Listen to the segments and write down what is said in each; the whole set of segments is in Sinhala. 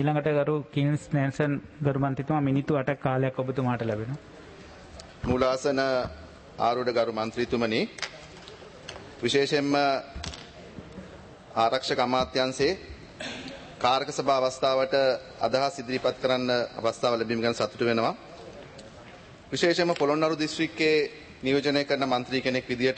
ඊළඟට ගරු කින්ස් නෑන්සන් ගරු මන්ත්‍රීතුමා මිනිත්තු 8ක් කාලයක් ඔබතුමාට ලැබෙනවා. මූලාසන ආරූඪ ගරු මන්ත්‍රීතුමනි, විශේෂයෙන්ම ආරක්ෂක අමාත්‍යාංශයේ කාරක සභා අවස්ථාවට අදහස් ඉදිරිපත් කරන්න අවස්ථාව ලැබීම ගැන සතුටු වෙනවා. විශේෂයෙන්ම පොළොන්නරු දිස්ත්‍රික්කයේ නියෝජනය කරන මන්ත්‍රී කෙනෙක් විදියට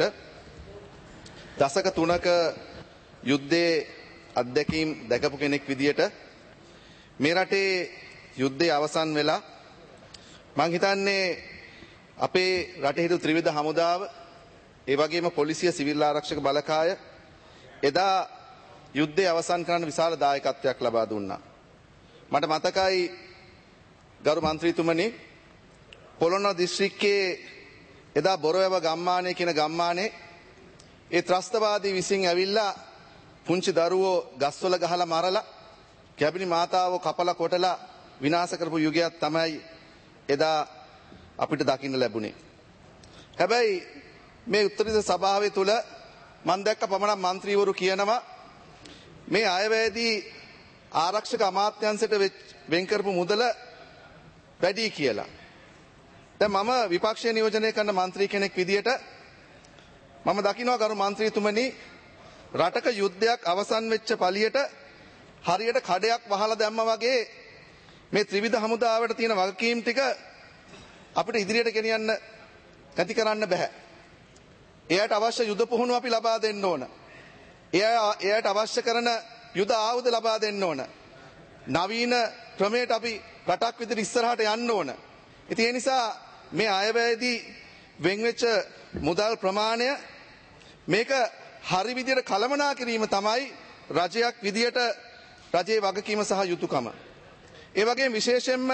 දශක 3ක යුද්ධයේ අත්දැකීම් දැකපු කෙනෙක් විදියට මේ රටේ යුද්ධය අවසන් වෙලා මං හිතන්නේ අපේ රටේ හිටු ත්‍රිවිධ හමුදාව ඒ වගේම පොලිසිය සිවිල් ආරක්ෂක බලකාය එදා යුද්ධය අවසන් කරන්න විශාල දායකත්වයක් ලබා දුන්නා. මට මතකයි ගරු මන්ත්‍රීතුමනි, පොළොන්නරු දිස්ත්‍රික්කයේ එදා බොරවැව ගම්මානයේ කියන ගම්මානයේ ඒ ත්‍රස්තවාදී විසින් ඇවිල්ලා පුංචි දරුවෝ ගස්වල ගහලා මරලා කැබිනි මාතාවෝ කපලා කොටලා විනාශ කරපු යුගයක් තමයි එදා අපිට දකින්න ලැබුණේ. හැබැයි මේ උත්තරීතර සභාවේ තුල මම දැක්ක පමණක් മന്ത്രിවරු කියනවා මේ අයවැයේදී ආරක්ෂක අමාත්‍යාංශයට වෙන් කරපු මුදල වැඩි කියලා. දැන් මම විපක්ෂයේ නියෝජනය කරන മന്ത്രി කෙනෙක් විදියට මම දකිනවා ගරු මන්ත්‍රීතුමනි, රටක යුද්ධයක් අවසන් වෙච්ච පළියට හරියට කඩයක් වහලා දැම්මා වගේ මේ ත්‍රිවිධ හමුදාවට තියෙන වගකීම් ටික අපිට ඉදිරියට ගෙනියන්න නැති කරන්න බෑ. එයාට අවශ්‍ය යුද පුහුණුව අපි ලබා දෙන්න ඕන. එයාට අවශ්‍ය කරන යුද ආයුධ ලබා දෙන්න ඕන. නවීන ක්‍රමයට අපි රටක් විදිහට ඉස්සරහට යන්න ඕන. ඉතින් ඒ නිසා මේ අයවැයේදී වෙන් වෙච්ච මුදල් ප්‍රමාණය මේක හරි විදිහට කළමනා කිරීම තමයි රජයක් විදිහට රජයේ වගකීම සහ යුතුයකම. ඒ වගේම විශේෂයෙන්ම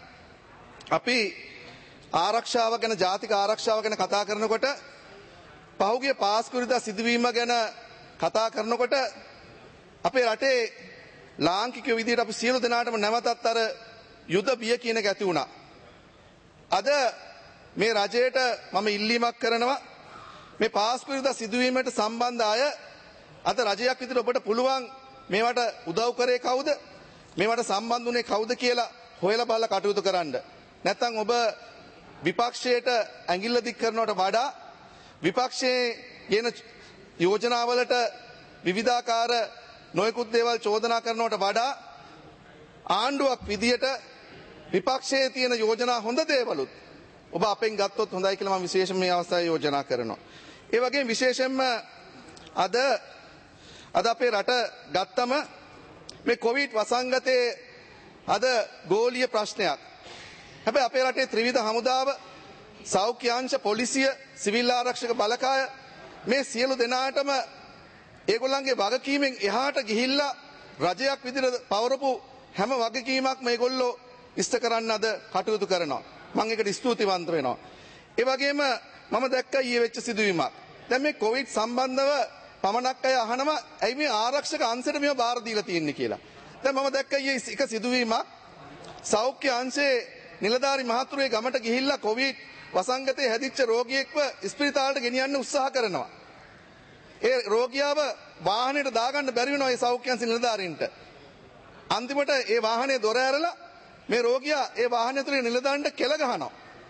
අපි ආරක්ෂාව ගැන, ජාතික ආරක්ෂාව ගැන කතා කරනකොට පහුගිය පාස්කුරිදා සිදුවීම ගැන කතා කරනකොට අපේ රටේ ලාංකිකයෝ විදිහට අපි සියලු දෙනාටම නැවතත් අර යුද බිය කියන එක ඇති වුණා. අද මේ රජයට මම ඉල්ලීමක් කරනවා, මේ පාස්කුරිදා සිදුවීමට සම්බන්ධ අය අද රජයක් විදිහට ඔබට පුළුවන් මේවට උදව් කරේ කවුද, මේවට සම්බන්ධ වුණේ කවුද කියලා හොයලා බලලා කටයුතු කරන්න. නැත්නම් ඔබ විපක්ෂයට ඇඟිල්ල දික් කරනවට වඩා විපක්ෂයේ කියන යෝජනාවලට විවිධාකාර නොයෙකුත් දේවල් චෝදනා කරනවට වඩා ආණ්ඩුවක් විදියට විපක්ෂයේ තියෙන යෝජනා හොඳ දේවලුත් ඔබ අපෙන් ගත්තොත් හොඳයි කියලා මම විශේෂයෙන් මේ අවස්ථාවේ යෝජනා කරනවා. ඒ වගේම විශේෂයෙන්ම අද අපේ රට ගත්තම මේ කොවිඩ් වසංගතයේ අද ගෝලීය ප්‍රශ්නයක්. හැබැයි අපේ රටේ ත්‍රිවිධ හමුදාව, සෞඛ්‍ය අංශ, පොලිසිය, සිවිල් ආරක්ෂක බලකාය මේ සියලු දෙනාටම ඒගොල්ලන්ගේ වගකීමෙන් එහාට ගිහිල්ලා රජයක් විදිහට පවරපු හැම වගකීමක් මේගොල්ලෝ ඉෂ්ට කරන්න අද කටයුතු කරනවා. මම ඒකට ස්තුතිවන්ත වෙනවා. ඒ වගේම මම දැක්කා ඊයේ වෙච්ච සිදුවීමක්. දැන් මේ කොවිඩ් සම්බන්ධව පමණක් අය අහනවා ඇයි මේ ආරක්ෂක අංශයට මේව බාර දීලා තියෙන්නේ කියලා. දැන් මම දැක්කා ඊයේ එක සිදුවීමක්. සෞඛ්‍ය අංශයේ නිලධාරි මහතුරුගේ ගමට ගිහිල්ලා කොවිඩ් වසංගතයේ හැදිච්ච රෝගියෙක්ව ස්පිරිතාලට ගෙනියන්න උත්සාහ කරනවා. ඒ රෝගියාව වාහනයට දාගන්න බැරි වෙනවා ඒ සෞඛ්‍ය අංශ නිලධාරීන්ට. අන්තිමට ඒ වාහනේ දොර ඇරලා මේ රෝගියා ඒ වාහනේ ඇතුලේ නිලධාරීන්ට කෙල ගහනවා.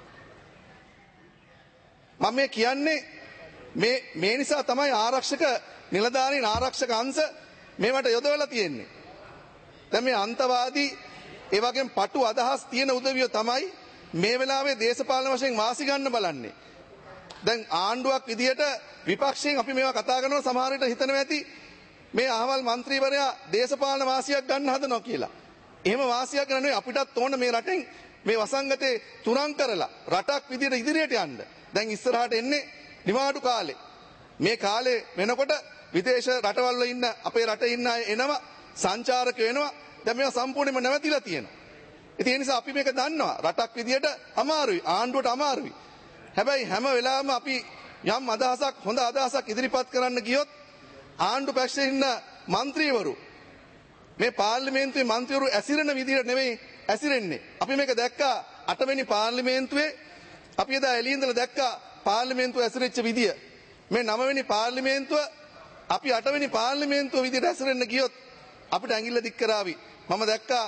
මම මේ කියන්නේ මේ නිසා තමයි ආරක්ෂක නිලධාරීන්, ආරක්ෂක අංශ මේවට යොදවලා තියෙන්නේ. දැන් මේ අන්තවාදී ඒ වගේම පටු අදහස් තියෙන උදවිය තමයි මේ වෙලාවේ දේශපාලන වශයෙන් වාසි ගන්න බලන්නේ. දැන් ආණ්ඩුවක් විදියට විපක්ෂයෙන් අපි මේවා කතා කරනවා, සමහර විට හිතනවා ඇති මේ අහවල් മന്ത്രിවරයා දේශපාලන වාසියක් ගන්න හදනවා කියලා. එහෙම වාසියක් ගන්න නෙවෙයි, අපිටත් ඕන මේ රටෙන් මේ වසංගතේ තුරන් කරලා රටක් විදියට ඉදිරියට යන්න. දැන් ඉස්සරහට එන්නේ නිවාඩු කාලේ. මේ කාලේ වෙනකොට විදේශ රටවල් වල ඉන්න අපේ රටේ ඉන්න අය එනවා, සංචාරක වෙනවා. දැන් මේවා සම්පූර්ණයෙන්ම නැවතිලා තියෙනවා. ඉතින් ඒ නිසා අපි මේක දන්නවා. රටක් විදියට අමාරුයි, ආණ්ඩුවට අමාරුයි. හැබැයි හැම වෙලාවෙම අපි යම් අදහසක්, හොඳ අදහසක් ඉදිරිපත් කරන්න ගියොත් ආණ්ඩු පක්ෂයේ ඉන්න മന്ത്രിවරු මේ පාර්ලිමේන්තුවේ മന്ത്രിවරු ඇසිරෙන විදියට නෙවෙයි ඇසිරෙන්නේ. අපි මේක දැක්කා 8 වෙනි පාර්ලිමේන්තුවේ. අපි එදා එළියේ ඉඳලා දැක්කා පාර්ලිමේන්තුව ඇසිරෙච්ච විදිය. මේ 9 වෙනි පාර්ලිමේන්තුව අපි 8 වෙනි පාර්ලිමේන්තුව විදියට ඇසිරෙන්න ගියොත් අපිට ඇඟිල්ල දික් කරાવી. මම දැක්කා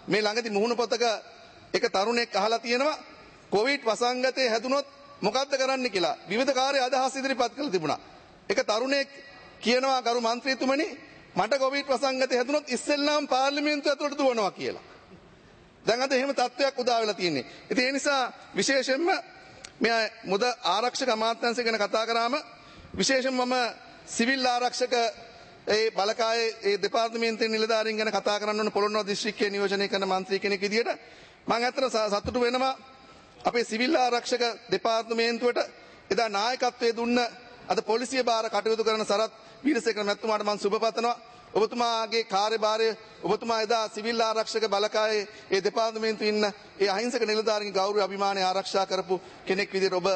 මේ ළඟදී මුහුණ පොතක එක තරුණෙක් අහලා තියෙනවා කොවිඩ් වසංගතය හැදුනොත් මොකද්ද කරන්න කියලා විවිධ කාර්ය අදහස් ඉදිරිපත් කළ තිබුණා. එක තරුණෙක් කියනවා ගරු මන්ත්‍රීතුමනි මට කොවිඩ් වසංගතය හැදුනොත් ඉස්සෙල්ලාම පාර්ලිමේන්තුව ඇතුළට දුවනවා කියලා. දැන් අද එහෙම තත්ත්වයක් උදා වෙලා තියෙන්නේ. ඉතින් ඒ නිසා විශේෂයෙන්ම මේ මුද ආරක්ෂක අමාත්‍යාංශය ගැන කතා කරාම විශේෂයෙන්ම මම සිවිල් ආරක්ෂක ඒ බලකායේ ඒ දෙපාර්තමේන්තුවේ නිලධාරීන් ගැන කතා කරන්න ඕන පොළොන්නරුව දිස්ත්‍රික්කයේ නියෝජනය කරන මන්ත්‍රී කෙනෙක් විදියට මම ඇත්තට සතුටු වෙනවා අපේ සිවිල් ආරක්ෂක දෙපාර්තමේන්තුවට එදා නායකත්වයේ දුන්න අද පොලිසිය බාර කටයුතු කරන සරත් වීරසේකර මැතිතුමාට මම සුබ පතනවා. ඔබතුමාගේ කාර්යභාරය ඔබතුමා එදා සිවිල් ආරක්ෂක බලකායේ ඒ දෙපාර්තමේන්තුවේ ඉන්න ඒ අහිංසක නිලධාරීන්ගේ ගෞරව අභිමානය ආරක්ෂා කරපු කෙනෙක් විදියට ඔබ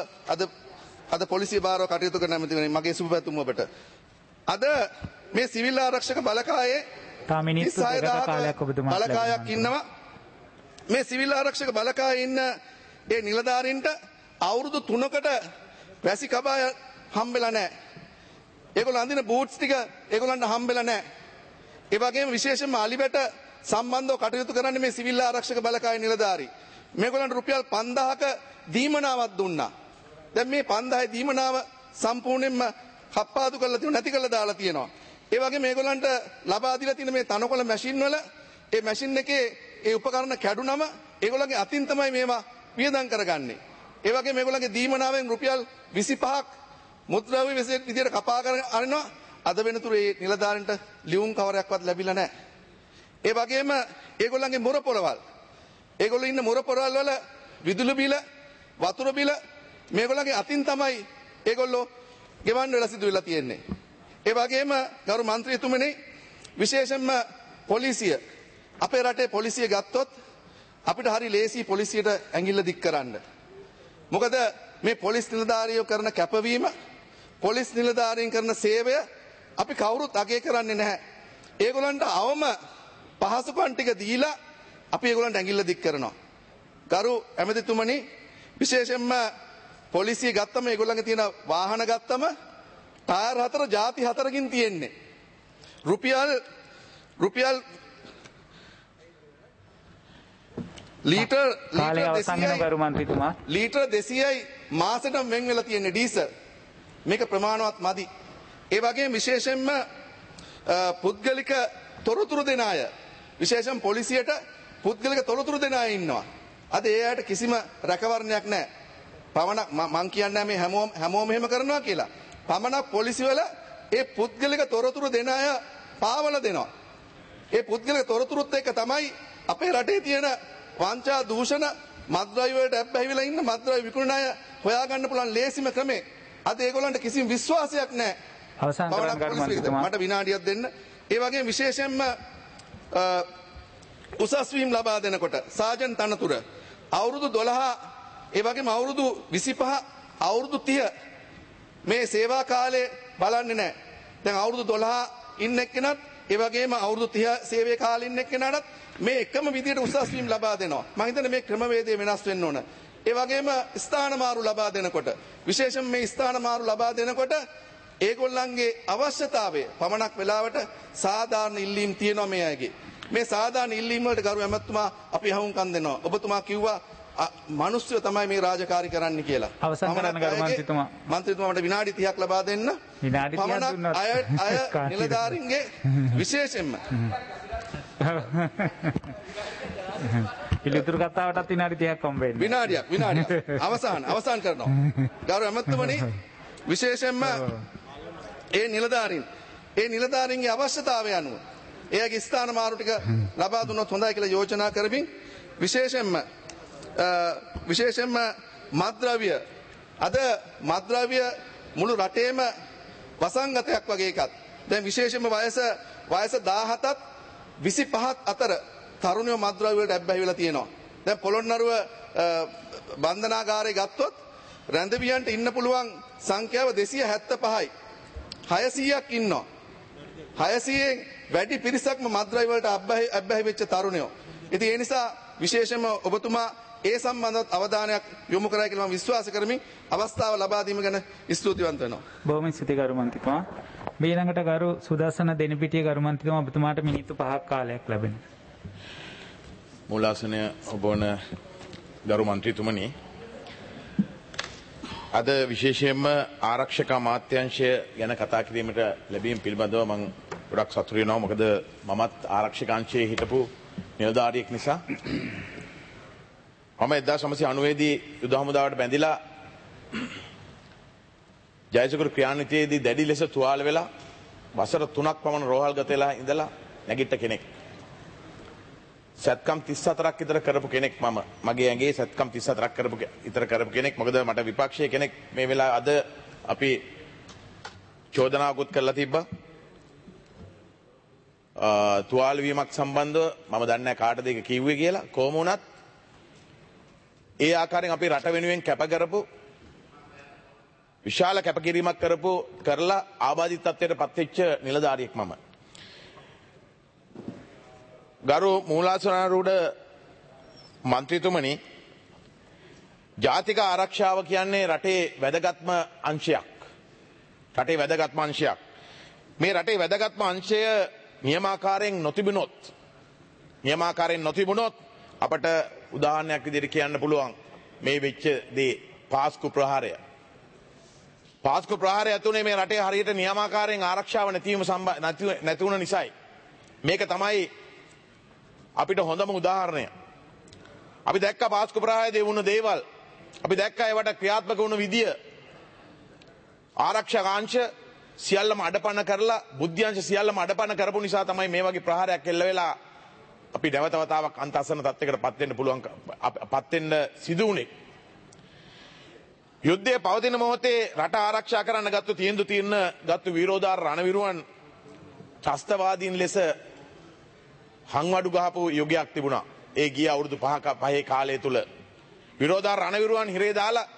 අද පොලිසිය බාරව කටයුතු කරන මැතිතුමනි මගේ සුබ පැතුම් ඔබට. අද මේ සිවිල් ආරක්ෂක බලකායේ මිනිත්තු දෙකක කාලයක් ඔබතුමාට බලකායක් ඉන්නවා. මේ සිවිල් ආරක්ෂක බලකායේ ඉන්න ඒ නිලධාරීන්ට අවුරුදු 3කට වැසි කබාය හම්බෙලා නැහැ. ඒගොල්ලෝ අඳින බූට්ස් ටික ඒගොල්ලන්ට හම්බෙලා නැහැ. ඒ වගේම විශේෂයෙන්ම අලිබැට සම්බන්ධව කටයුතු කරන්නේ මේ සිවිල් ආරක්ෂක බලකායේ නිලධාරී. මේගොල්ලන්ට රුපියල් 5000ක දීමනාවක් දුන්නා. දැන් මේ 5000 දීමනාව සම්පූර්ණයෙන්ම කප්පාදු කරලා තියෙනවා නැති කරලා දාලා තියෙනවා. ඒ වගේම මේගොල්ලන්ට ලබා දීලා තියෙන මේ තනකොළ මැෂින් වල ඒ මැෂින් එකේ ඒ උපකරණ කැඩුනම ඒගොල්ලන්ගේ අතින් තමයි මේවා වියදම් කරගන්නේ. ඒ වගේම මේගොල්ලන්ගේ දීමනාවෙන් රුපියල් 25ක් මුද්‍රාව්‍ය විදියට කපා කරනවා. අද වෙනතුරු ඒ නිලධාරීන්ට ලියුම් කවරයක්වත් ලැබිලා නැහැ. ඒ වගේම ඒගොල්ලන්ගේ මොර පොරවල් ඒගොල්ලෝ ඉන්න මොර පොරවල් වල විදුලි බිල වතුර බිල මේගොල්ලන්ගේ අතින් තමයි ඒගොල්ලෝ ගෙවන්න වෙලා සිදු වෙලා තියෙන්නේ. ඒ වගේම ගරු මන්ත්‍රීතුමනි විශේෂයෙන්ම පොලිසිය අපේ රටේ පොලිසිය ගත්තොත් අපිට හරි ලේසි පොලිසියට ඇඟිල්ල දික් කරන්න. මොකද මේ පොලිස් නිලධාරියෝ කරන කැපවීම පොලිස් නිලධාරීන් කරන සේවය අපි කවුරුත් අගය කරන්නේ නැහැ. ඒගොල්ලන්ට අවම පහසුකම් ටික දීලා අපි ඒගොල්ලන්ට ඇඟිල්ල දික් කරනවා. ගරු ඇමතිතුමනි විශේෂයෙන්ම පොලිසිය ගත්තම ඒගොල්ලන්ගේ තියෙන වාහන ගත්තම ටයර් 4 ಜಾති 4කින් තියෙන්නේ. රුපියල් ලීටර් කාලය අවසන් වෙන ගරු මන්ත්‍රීතුමා ලීටර් 200යි මාසෙට වෙන් වෙලා තියෙන්නේ ඩීසල්. මේක ප්‍රමාණවත් මදි. ඒ වගේම විශේෂයෙන්ම පුද්ගලික තොරතුරු දෙන අය විශේෂයෙන් පොලිසියට පුද්ගලික තොරතුරු දෙන අය ඉන්නවා. අද ඒ අයට කිසිම රැකවරණයක් නැහැ. පමණක් මං කියන්නේ මේ හැමෝම එහෙම කරනවා කියලා. පමණක් පොලිසිවල ඒ පුද්ගලික තොරතුරු දෙන අය පාවල දෙනවා. ඒ පුද්ගලික තොරතුරුත් එක්ක තමයි අපේ රටේ තියෙන වංචා දූෂණ මත්ද්‍රව්‍ය වලට ඇබ්බැහිවිලා ඉන්න මත්ද්‍රව්‍ය විකුණන අය හොයාගන්න පුළුවන් ලේසිම ක්‍රමේ. අද ඒගොල්ලන්ට කිසිම විශ්වාසයක් නැහැ. අවසන් කරන්න ගරු මන්ත්‍රීතුමා මට විනාඩියක් දෙන්න. ඒ වගේම විශේෂයෙන්ම උසස් වීම ලබා දෙනකොට සාජන් තනතුර අවුරුදු 12 ඒ වගේම අවුරුදු 25 අවුරුදු 30 මේ සේවා කාලේ බලන්නේ නැහැ. දැන් අවුරුදු 12 ඉන්න එක්කෙනත් ඒ වගේම අවුරුදු 30 සේවයේ කාලේ ඉන්න එක්කෙනාට මේ එකම විදියට උසස් වීම ලබා දෙනවා. මම හිතන්නේ මේ ක්‍රමවේදය වෙනස් වෙන්න ඕන. ඒ වගේම ස්ථාන මාරු ලබා දෙනකොට විශේෂයෙන් මේ ස්ථාන මාරු ලබා දෙනකොට ඒගොල්ලන්ගේ අවශ්‍යතාවය පමණක් වෙලාවට සාධාරණ ඉල්ලීම් තියෙනවා මේ අයගේ. මේ සාධාරණ ඉල්ලීම් වලට ගරු ඇමතුමා අපි හවුම්කම් දෙනවා. ඔබතුමා කිව්වා මිනිස්සු තමයි මේ රාජකාරී කරන්න කියලා. අවසන් කරන්න ගරු මන්ත්‍රීතුමා. මන්ත්‍රීතුමාට විනාඩි 30ක් ලබා දෙන්න. විනාඩි 30ක් දුන්නොත් අය නිලධාරීන්ගේ විශේෂයෙන්ම පිළිතුරු කතාවටත් විනාඩි 30ක් හම්බ වෙන්නේ. විනාඩියක් අවසන් කරනවා. ගරු ඇමතුමනි විශේෂයෙන්ම ඒ නිලධාරීන්ගේ අවශ්‍යතාවය අනුව එයාගේ ස්ථාන මාරු ටික ලබා දුන්නොත් හොඳයි කියලා යෝජනා කරමින් විශේෂයෙන්ම මත්ද්‍රව්‍ය අද මත්ද්‍රව්‍ය මුළු රටේම වසංගතයක් වගේ එකක්. දැන් විශේෂයෙන්ම වයස 17ත් 25ත් අතර තරුණයෝ මත්ද්‍රව්‍ය වලට ඇබ්බැහි වෙලා තියෙනවා. දැන් පොළොන්නරුව බන්ධනාගාරය ගත්තොත් රැඳවියන්ට ඉන්න පුළුවන් සංඛ්‍යාව 275යි. 600ක් ඉන්නවා. 600න් වැඩි පිරිසක්ම මත්ද්‍රව්‍ය වලට ඇබ්බැහි වෙච්ච තරුණයෝ. ඉතින් ඒ නිසා විශේෂයෙන්ම ඔබතුමා ඒ සම්බන්ධව අවධානයක් යොමු කරයි කියලා මම විශ්වාස කරමින් අවස්ථාව ලබා දීම ගැන ස්තුතිවන්ත වෙනවා. බොහොම ස්තුතියි ගරු මන්ත්‍රීතුමා. ඊළඟට ගරු සුදස්සන දෙනිපිටිය ගරු මන්ත්‍රීතුමා ඔබතුමාට මිනිත්තු 5ක් කාලයක් ලැබෙනවා. මූලාසනය ඔබවන ගරු මන්ත්‍රීතුමනි, අද විශේෂයෙන්ම ආරක්ෂක අමාත්‍යාංශය ගැන කතා කිරීමට ලැබීම පිළිබඳව මම ගොඩක් සතුටු වෙනවා. මොකද මමත් ආරක්ෂක අංශයේ හිටපු නිලධාරියෙක් නිසා. මම 1990 දී යුද හමුදාවට බැඳිලා ජයසුකර ක්‍රියාන්විතයේදී දැඩි ලෙස තුවාල වෙලා වසර 3ක් පමණ රෝහල්ගත වෙලා ඉඳලා නැගිට කෙනෙක්. සත්කම් 34ක් විතර කරපු කෙනෙක් මම. මගේ ඇඟේ සත්කම් 34ක් කරපු කෙනෙක්. මොකද මට විපක්ෂයේ කෙනෙක් මේ වෙලාව අද අපි චෝදනාවකුත් කරලා තිබ්බා. තුවාල වීමක් සම්බන්ධව මම දන්නේ නැහැ කාටද ඒක කිව්වේ කියලා. කොහොම වුණත් ඒ ආකාරයෙන් අපි රට වෙනුවෙන් කැප කරපු විශාල කැපකිරීමක් කරලා ආබාධිත තත්ත්වයට පත්වෙච්ච නිලධාරියෙක් මම. ගරු මූලාසනාරූඪ මන්ත්‍රීතුමනි, ජාතික ආරක්ෂාව කියන්නේ රටේ වැදගත්ම අංශයක්. මේ රටේ වැදගත්ම අංශය නියමාකාරයෙන් නොතිබුණොත් අපට උදාහරණයක් විදිහට කියන්න පුළුවන් මේ වෙච්ච දේ පාස්කු ප්‍රහාරය. පාස්කු ප්‍රහාරය ඇතුනේ මේ රටේ හරියට නියමාකාරයෙන් ආරක්ෂාව නැති වුණ නිසායි. මේක තමයි අපිට හොඳම උදාහරණය. අපි දැක්ක පාස්කු ප්‍රහාරයේදී වුණ දේවල්. අපි දැක්ක ඒවට ක්‍රියාත්මක වුණ විදිය. ආරක්ෂක අංශ සියල්ලම අඩපණ කරලා බුද්ධ්‍යංශ සියල්ලම අඩපණ කරපු නිසා තමයි මේ වගේ ප්‍රහාරයක් එල්ල වෙලා අපි නැවත වතාවක් අන්තස්සන තත්යකට පත් වෙන්න සිදු වුණේ. යුද්ධයේ පවතින මොහොතේ රට ආරක්ෂා කරන්න ගත්තු විරෝධාර රණවිරුවන් ත්‍රස්තවාදීන් ලෙස හංවඩු ගහපු යුගයක් තිබුණා. ඒ ගිය අවුරුදු 5 කාලය තුල විරෝධාර රණවිරුවන් හිරේ දාලා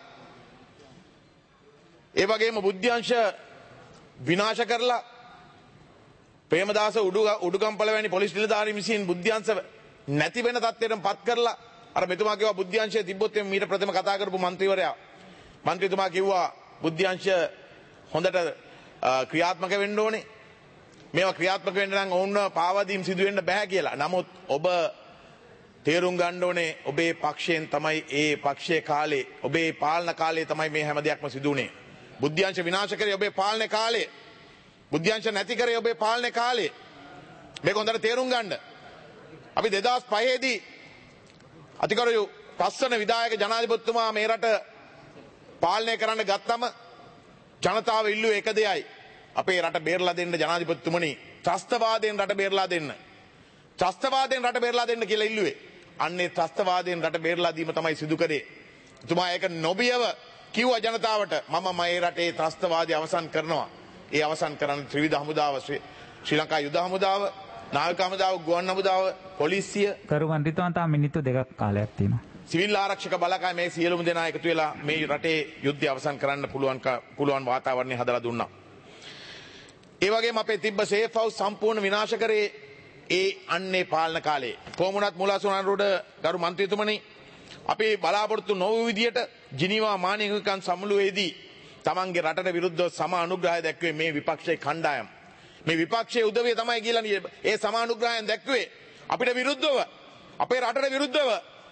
ඒ වගේම බුද්ධ්‍යංශ විනාශ කරලා ප්‍රේමදාස උඩුගම්පල වැනි පොලිස් නිලධාරීන් විසින් බුද්ධ්‍යංශ නැති වෙන තත්ත්වයට පත් කරලා අර මෙතුමා කිව්වා බුද්ධ්‍යංශය තිබ්බොත් මීට ප්‍රථම කතා කරපු මන්ත්‍රීතුමා කිව්වා බුද්ධ්‍යංශ හොඳට ක්‍රියාත්මක වෙන්න ඕනේ. මේවා ක්‍රියාත්මක වෙන්න නම් ඔවුන්ව පාවාදීම් සිදු වෙන්න බෑ කියලා. නමුත් ඔබ තේරුම් ගන්න ඕනේ ඔබේ පක්ෂයෙන් තමයි ඒ පක්ෂයේ කාලේ ඔබේ පාලන කාලේ තමයි මේ හැම දෙයක්ම සිදු වුනේ. බුද්ධ්‍යංශ විනාශ කරේ ඔබේ පාලන කාලේ. බුද්ධ්‍යංශ නැති කරේ ඔබේ පාලන කාලේ. මේක හොඳට තේරුම් ගන්න. අපි 2005 දී අතිගරු 5 වන විධායක ජනාධිපතිතුමා මේ රට පාලනය කරන්න ගත්තම ජනතාව ඉල්ලුවේ එක දෙයයි. අපේ රට බේරලා දෙන්න ජනාධිපතිතුමනි, ත්‍රස්තවාදයෙන් රට බේරලා දෙන්න. ත්‍රස්තවාදයෙන් රට බේරලා දෙන්න කියලා ඉල්ලුවේ. අන්නේ ත්‍රස්තවාදයෙන් රට බේරලා දීම තමයි සිදු කරේ. එතුමා ඒක නොබියව කිව්වා ජනතාවට මම මේ රටේ ත්‍රස්තවාදී අවසන් කරනවා. ඒ අවසන් කරන්න ත්‍රිවිධ හමුදාව, ශ්‍රී ලංකා යුද හමුදාව, නාවික හමුදාව, ගුවන් හමුදාව, පොලිසිය. ගරු මන්ත්‍රීතුමා තා මිනිත්තු 2ක් කාලයක් තියෙනවා. සිවිල් ආරක්ෂක බලකාය මේ සියලුම දෙනා එකතු වෙලා මේ රටේ යුද්ධය අවසන් කරන්න පුළුවන් වාතාවරණය හදලා දුන්නා. ඒ වගේම අපේ තිබ්බ සේෆ් හවුස් සම්පූර්ණ විනාශ කරේ ඒ අන්නේ පාලන කාලේ. කොමුණත් මූලාසනාරූඪ ගරු මන්ත්‍රීතුමනි, අපි බලාපොරොත්තු නොවූ විදියට ජිනීවා මානවිකකම් සමුළුවේදී තමන්ගේ රටට විරුද්ධව සම අනුග්‍රහය දැක්වේ මේ විපක්ෂයේ කණ්ඩායම්. මේ විපක්ෂයේ උදවිය තමයි කියලා ඒ සම අනුග්‍රහයෙන් දැක්වේ අපිට විරුද්ධව, අපේ රටට විරුද්ධව.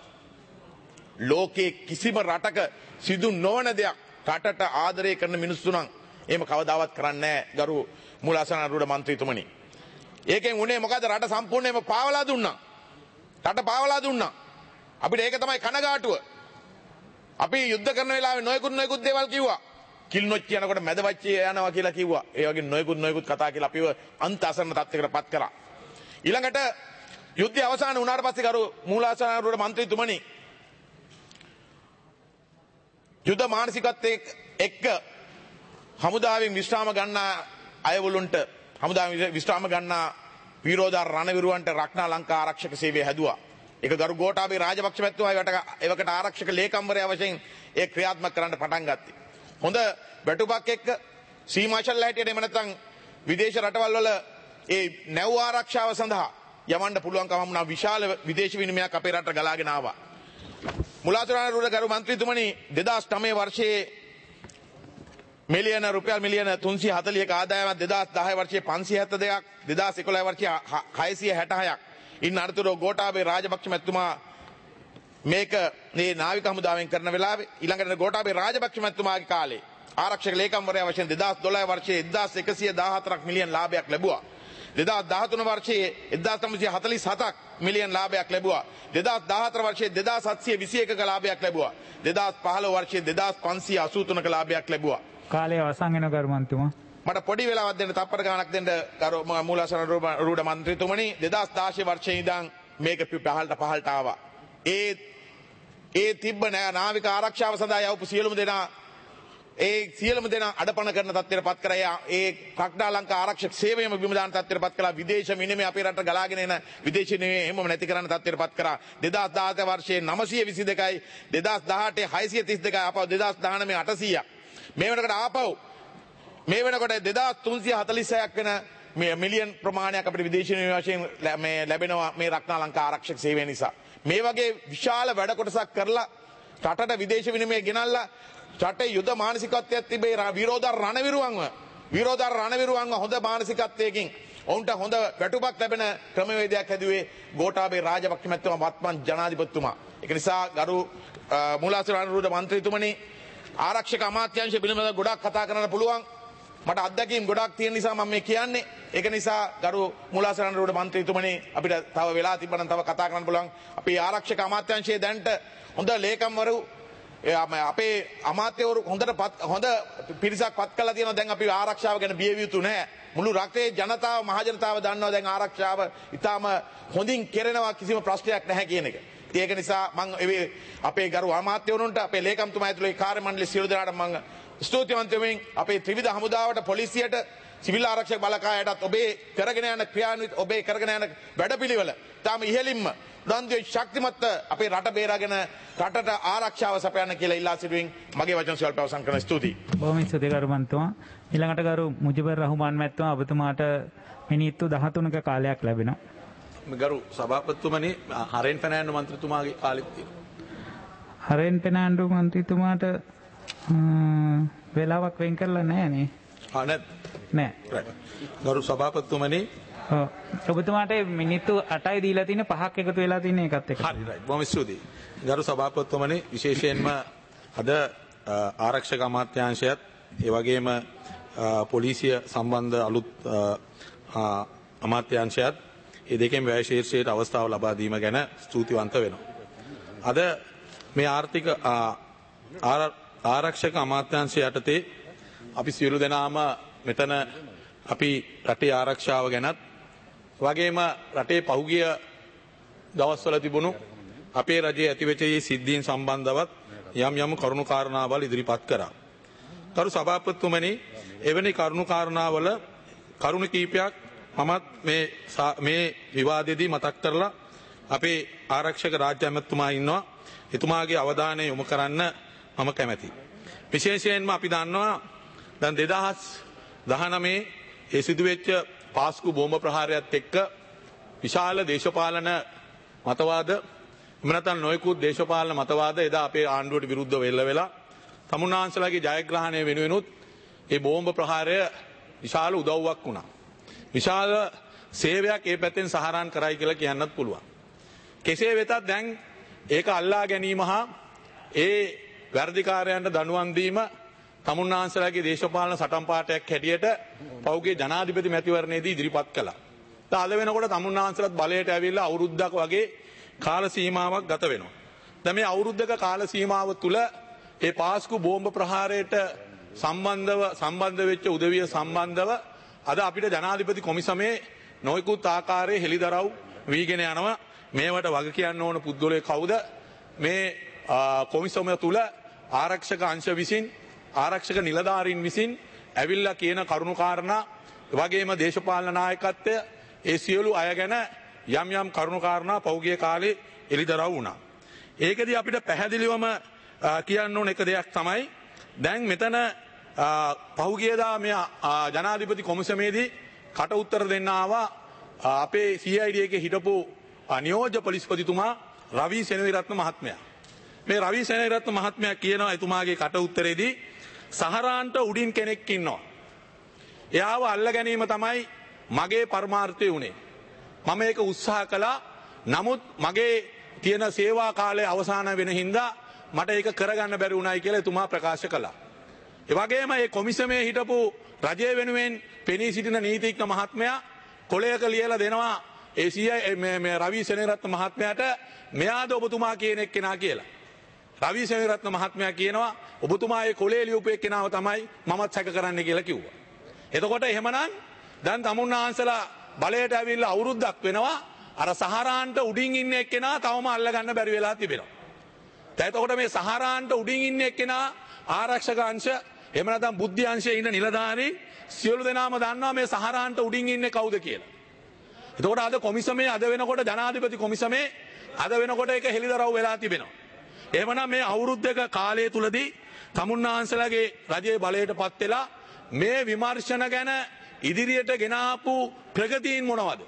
ලෝකේ කිසිම රටක සිදු නොවන දෙයක් රටට ආදරය කරන මිනිස්සු නම් එහෙම කවදාවත් කරන්නේ නැහැ ගරු මූලාසනාරූඪ මන්ත්‍රීතුමනි. ඒකෙන් උනේ මොකද? රට සම්පූර්ණයෙන්ම පාවලා දුන්නා. රට පාවලා දුන්නා. අපිට ඒක තමයි කනගාටුව. අපි යුද්ධ කරන වෙලාවේ නොයෙකුත් දේවල් කිව්වා. කිල්නොච්චි යනකොට මැදවච්චි යනවා කියලා කිව්වා. ඒ වගේ නොයෙකුත් කතා කියලා අපිව අන්ත අසරණ තත්යකට පත් කරා. ඊළඟට යුද්ධය අවසන් වුණාට පස්සේ ගරු මූලාසනාරූඪ මන්ත්‍රීතුමනි, යුද මානසිකත්වයේ එක්ක හමුදාවෙන් විශ්‍රාම ගන්නා අයවලුන්ට, හමුදාවෙන් විශ්‍රාම ගන්නා විරෝධාර රණවිරුවන්ට රක්නා ලංකා ආරක්ෂක සේවය හැදුවා. ඒක ගරු ගෝඨාභය රාජපක්ෂ මැතිතුමා ඒකට ආරක්ෂක ලේකම්වරයා වශයෙන් ඒ ක්‍රියාත්මක කරන්න පටන් ගත්තේ. හොඳ වැටුපක් එක්ක සීමාශල්ල හැටියට එහෙම නැත්නම් විදේශ රටවල් වල ඒ නැව් ආරක්ෂාව සඳහා යවන්න පුළුවන්කම වුණා. විශාල විදේශ විනිමයක් අපේ රටට ගලාගෙන ආවා. මුලාසනාරූඪ ගරු මන්ත්‍රීතුමනි, 2009 වර්ෂයේ රුපියල් මිලියන 340ක ආදායමක්, 2010 වර්ෂයේ 572ක්, 2011 වර්ෂයේ 666ක්. ඉන් අනතුරුව ගෝඨාභය රාජපක්ෂ මැතිතුමා මේක මේ නාවික හමුදාවෙන් කරන වෙලාවේ ඊළඟට ගෝඨාභය රාජපක්ෂ මැතිතුමාගේ කාලේ ආරක්ෂක ලේකම්වරයා වශයෙන් 2012 වර්ෂයේ 1114ක් මිලියන ලාභයක් ලැබුවා. 2013 වර්ෂයේ 1947ක් මිලියන ලාභයක් ලැබුවා. 2014 වර්ෂයේ 2721ක ලාභයක් ලැබුවා. 2015 වර්ෂයේ 2583ක ලාභයක් ලැබුවා. කාලය අවසන් වෙන ගරු මන්ත්‍රීතුමා. මට පොඩි වෙලාවක් දෙන්න තප්පර ගාණක් දෙන්න ගරු මූලාසන රූඪ මන්ත්‍රීතුමනි 2016 වර්ෂයේ ඉඳන් මේක පහළට ආවා. ඒ තිබ්බ නාවික ආරක්ෂාව සඳහා යවපු සියලුම දෙනා අඩපණ කරන තත්ත්වයට පත් කරා. ඒ ප්‍රඥා ලංකා ආරක්ෂක සේවයම බිම දාන තත්ත්වයට පත් කළා. විදේශ විනිමය අපේ රට ගලාගෙන එන විදේශ විනිමය එහෙමම නැති කරන තත්ත්වයට පත් කරා. 2017 වර්ෂයේ 922යි 2018 632යි ආපහු 2019 800ක්. මේ වෙනකොට 2346ක් වෙන මේ මිලියන් ප්‍රමාණයක් අපිට විදේශ විනිමය වශයෙන් ලැබෙනවා මේ රක්නා ලංකා ආරක්ෂක සේවය නිසා. මේ වගේ විශාල වැඩ කොටසක් කරලා රටට විදේශ විනිමය ගෙනල්ලා රටේ යුද මානසිකත්වයක් තිබේ විරෝධ රණවිරුවන්ව හොඳ මානසිකත්වයකින් ඔවුන්ට හොඳ වැටුපක් ලැබෙන ක්‍රමවේදයක් හැදුවේ ගෝඨාභය රාජපක්ෂ මැතිතුමා වත්මන් ජනාධිපතිතුමා. ඒක නිසා ගරු මූලාශ්‍ර රූඪ මන්ත්‍රීතුමනි ආරක්ෂක අමාත්‍යාංශය පිළිබඳව ගොඩක් කතා කරන්න පුළුවන්. මට අත්දැකීම් ගොඩක් තියෙන නිසා මම මේ කියන්නේ. ඒක නිසා ගරු මූලාශ්‍ර රූඪ මන්ත්‍රීතුමනි අපිට තව වෙලා තිබ්බනම් තව කතා කරන්න පුළුවන්. අපි ආරක්ෂක අමාත්‍යාංශයේ දැන්ට හොඳ ලේකම්වරු අපේ අමාත්‍යවරු හොඳ පිරිසක් පත් කළා තියෙනවා. දැන් අපි ආරක්ෂාව ගැන බිය යුතු නැහැ. මුළු රටේ ජනතාව මහ ජනතාව දන්නවා දැන් ආරක්ෂාව ඉතාම හොඳින් කෙරෙනවා කිසිම ප්‍රශ්නයක් නැහැ කියන එක. ඒක නිසා මම අපේ ගරු අමාත්‍යවරුන්ට අපේ ලේකම්තුමා ඇතුළේ කාර්ය මණ්ඩලයේ සියලු දෙනාට මම ස්තුතිවන්ත වෙමින් අපේ ත්‍රිවිධ හමුදාවට පොලිසියට සිවිල් ආරක්ෂක බලකායටත් ඔබේ කරගෙන යන ක්‍රියාන්විත ඔබේ කරගෙන යන වැඩපිළිවෙල තාම ඉහළින්ම උනන්දුවේ ශක්තිමත් අපේ රට බේරාගෙන රටට ආරක්ෂාව සපයන්න කියලා ඉල්ලා සිටුවෙන් මගේ වචන ස්වල්ප අවසන් කරන ස්තුතියි. බොහොම ස්තුතියි ගරු මන්ත්‍රීතුමා. ඊළඟට ගරු මුජිබර් රහමාන් මැතිතුමා ඔබතුමාට මිනිත්තු 13ක කාලයක් ලැබෙනවා. ගරු සභාපතිතුමනි හරෙන් ෆර්නෑන්ඩෝ මන්ත්‍රීතුමාගේ කාලෙත් තියෙනවා. හරෙන් ෆර්නෑන්ඩෝ මන්ත්‍රීතුමාට වෙලාවක් වෙන් කරලා නැහැ නේ. නෑ. ගරු සභාපතිතුමනි ඔබතුමාට මිනිත්තු 8යි දීලා තියෙන 5ක් එකතු වෙලා තියෙන එකත් එක්ක. හරි රයිට්. බොහොම ස්තුතියි. ගරු සභාපතිතුමනි විශේෂයෙන්ම අද ආරක්ෂක අමාත්‍යාංශයත් ඒ වගේම පොලිසිය සම්බන්ධ අලුත් අමාත්‍යාංශයත් ඒ දෙකෙන් වැය ශීර්ෂයට අවස්ථාව ලබා දීම ගැන ස්තුතිවන්ත වෙනවා. අද මේ ආර්ථික ආරක්ෂක අමාත්‍යාංශය යටතේ අපි සියලු දෙනාම මෙතන අපි රටේ ආරක්ෂාව ගැනත් වගේම රටේ පහුගිය දවස්වල තිබුණු අපේ රජයේ ඇතිවෙච්ච සිද්ධීන් සම්බන්ධවත් යම් කරුණු කාරණාවල් ඉදිරිපත් කරා. කරු සභාපතිතුමනි එවැනි කරුණු කාරණාවල කරුණු කීපයක් මමත් මේ විවාදයේදී මතක් කරලා අපේ ආරක්ෂක රාජ්‍ය ඇමතුමා ඉන්නවා. එතුමාගේ අවධානය යොමු කරන්න මම කැමැතියි. විශේෂයෙන්ම අපි දන්නවා දැන් 2019 ඒ සිදුවෙච්ච පාස්කු බෝම්බ ප්‍රහාරයත් එක්ක විශාල දේශපාලන මතවාද එමණතන් නොයෙකුත් දේශපාලන මතවාද එදා අපේ ආණ්ඩුවට විරුද්ධව එල්ල වෙලා තමුන්නාන්සලාගේ ජයග්‍රහණය වෙනුවෙනුත් ඒ බෝම්බ ප්‍රහාරය විශාල උදව්වක් වුණා. විශාල සේවයක් ඒ පැත්තෙන් සහරාන් කරයි කියලා කියන්නත් පුළුවන්. කෙසේ වෙතත් දැන් ඒක අල්ලා ගැනීම හා ඒ වැරදිකාරයන්ට දඬුවම් දීම තමුන්නාන්සලාගේ දේශපාලන සටන් පාඨයක් හැටියට පෞගේ ජනාධිපති මැතිවරණයේදී ඉදිරිපත් කළා. අද වෙනකොට තමුන්නාන්සලාත් බලයට ඇවිල්ලා අවුරුද්දක් වගේ කාල සීමාවක් ගත වෙනවා. දැන් මේ අවුරුද්දක කාල සීමාව තුල ඒ පාස්කු බෝම්බ ප්‍රහාරයට සම්බන්ධ වෙච්ච උදවිය සම්බන්ධව අද අපිට ජනාධිපති කොමිසමේ නොයෙකුත් ආකාරයේ හෙළිදරව් වීගෙන යනවා. මේවට වග කියන්න ඕන පුද්ගලයෙක් කවුද? මේ කොමිසම තුල ආරක්ෂක අංශ විසින් ආරක්ෂක නිලධාරීන් විසින් ඇවිල්ලා කියන කරුණු කාරණා වගේම දේශපාලන නායකත්වය ඒ සියලු අය ගැන යම් කරුණු කාරණා පෞගිය කාලේ එළිදරව් වුණා. ඒකදී අපිට පැහැදිලිවම කියන්න ඕන එක දෙයක් තමයි දැන් මෙතන පෞගියදා මේ ජනාධිපති කොමිසමේදී කට උත්තර දෙන්න ආවා අපේ CID එකේ හිටපු නියෝජ්‍ය පොලිස්පතිතුමා රවි සෙනවිරත්න මහත්මයා. මේ රවි සෙනවිරත්න මහත්මයා කියනවා එතුමාගේ කට උත්තරේදී සහරාන්ට උඩින් කෙනෙක් ඉන්නවා. එයාව අල්ල ගැනීම තමයි මගේ පරමාර්ථය උනේ. මම ඒක උත්සාහ කළා. නමුත් මගේ තියෙන සේවා කාලය අවසාන වෙන හින්දා මට ඒක කරගන්න බැරි වුණයි කියලා එතුමා ප්‍රකාශ කළා. ඒ වගේම මේ කොමිසමේ හිටපු රජය වෙනුවෙන් පෙනී සිටින නීතිඥ මහත්මයා කොලයක ලියලා දෙනවා ඒ මේ රවි සෙනරත්න මහත්මයාට මෙයාද ඔබතුමා කියන එක්කෙනා කියලා. රවි සෙනරත්න මහත්මයා කියනවා ඔබතුමා ඒ කොලේ ලියපු එක්කෙනාව තමයි මමත් සැක කරන්න කියලා කිව්වා. එතකොට එහෙමනම් දැන් තමුන්නාන්සලා බලයට ඇවිල්ලා අවුරුද්දක් වෙනවා අර සහරාන්ට උඩින් ඉන්න එක්කෙනා තවම අල්ලගන්න බැරි වෙලා තිබෙනවා. දැන් එතකොට මේ සහරාන්ට උඩින් ඉන්න එක්කෙනා ආරක්ෂක අංශ එහෙම නැත්නම් බුද්ධි අංශයේ ඉන්න නිලධාරීන් සියලු දෙනාම දන්නවා මේ සහරාන්ට උඩින් ඉන්නේ කවුද කියලා. එතකොට අද කොමිසමේ අද වෙනකොට ජනාධිපති කොමිසමේ අද වෙනකොට ඒක හෙළිදරව් වෙලා තිබෙනවා. එහෙමනම් මේ අවුරුද්දක කාලය තුලදී තමුන්නාන්සලාගේ රජයේ බලයටපත් වෙලා මේ විමර්ශන ගැන ඉදිරියට ගෙන ආපු ප්‍රගතීන් මොනවද?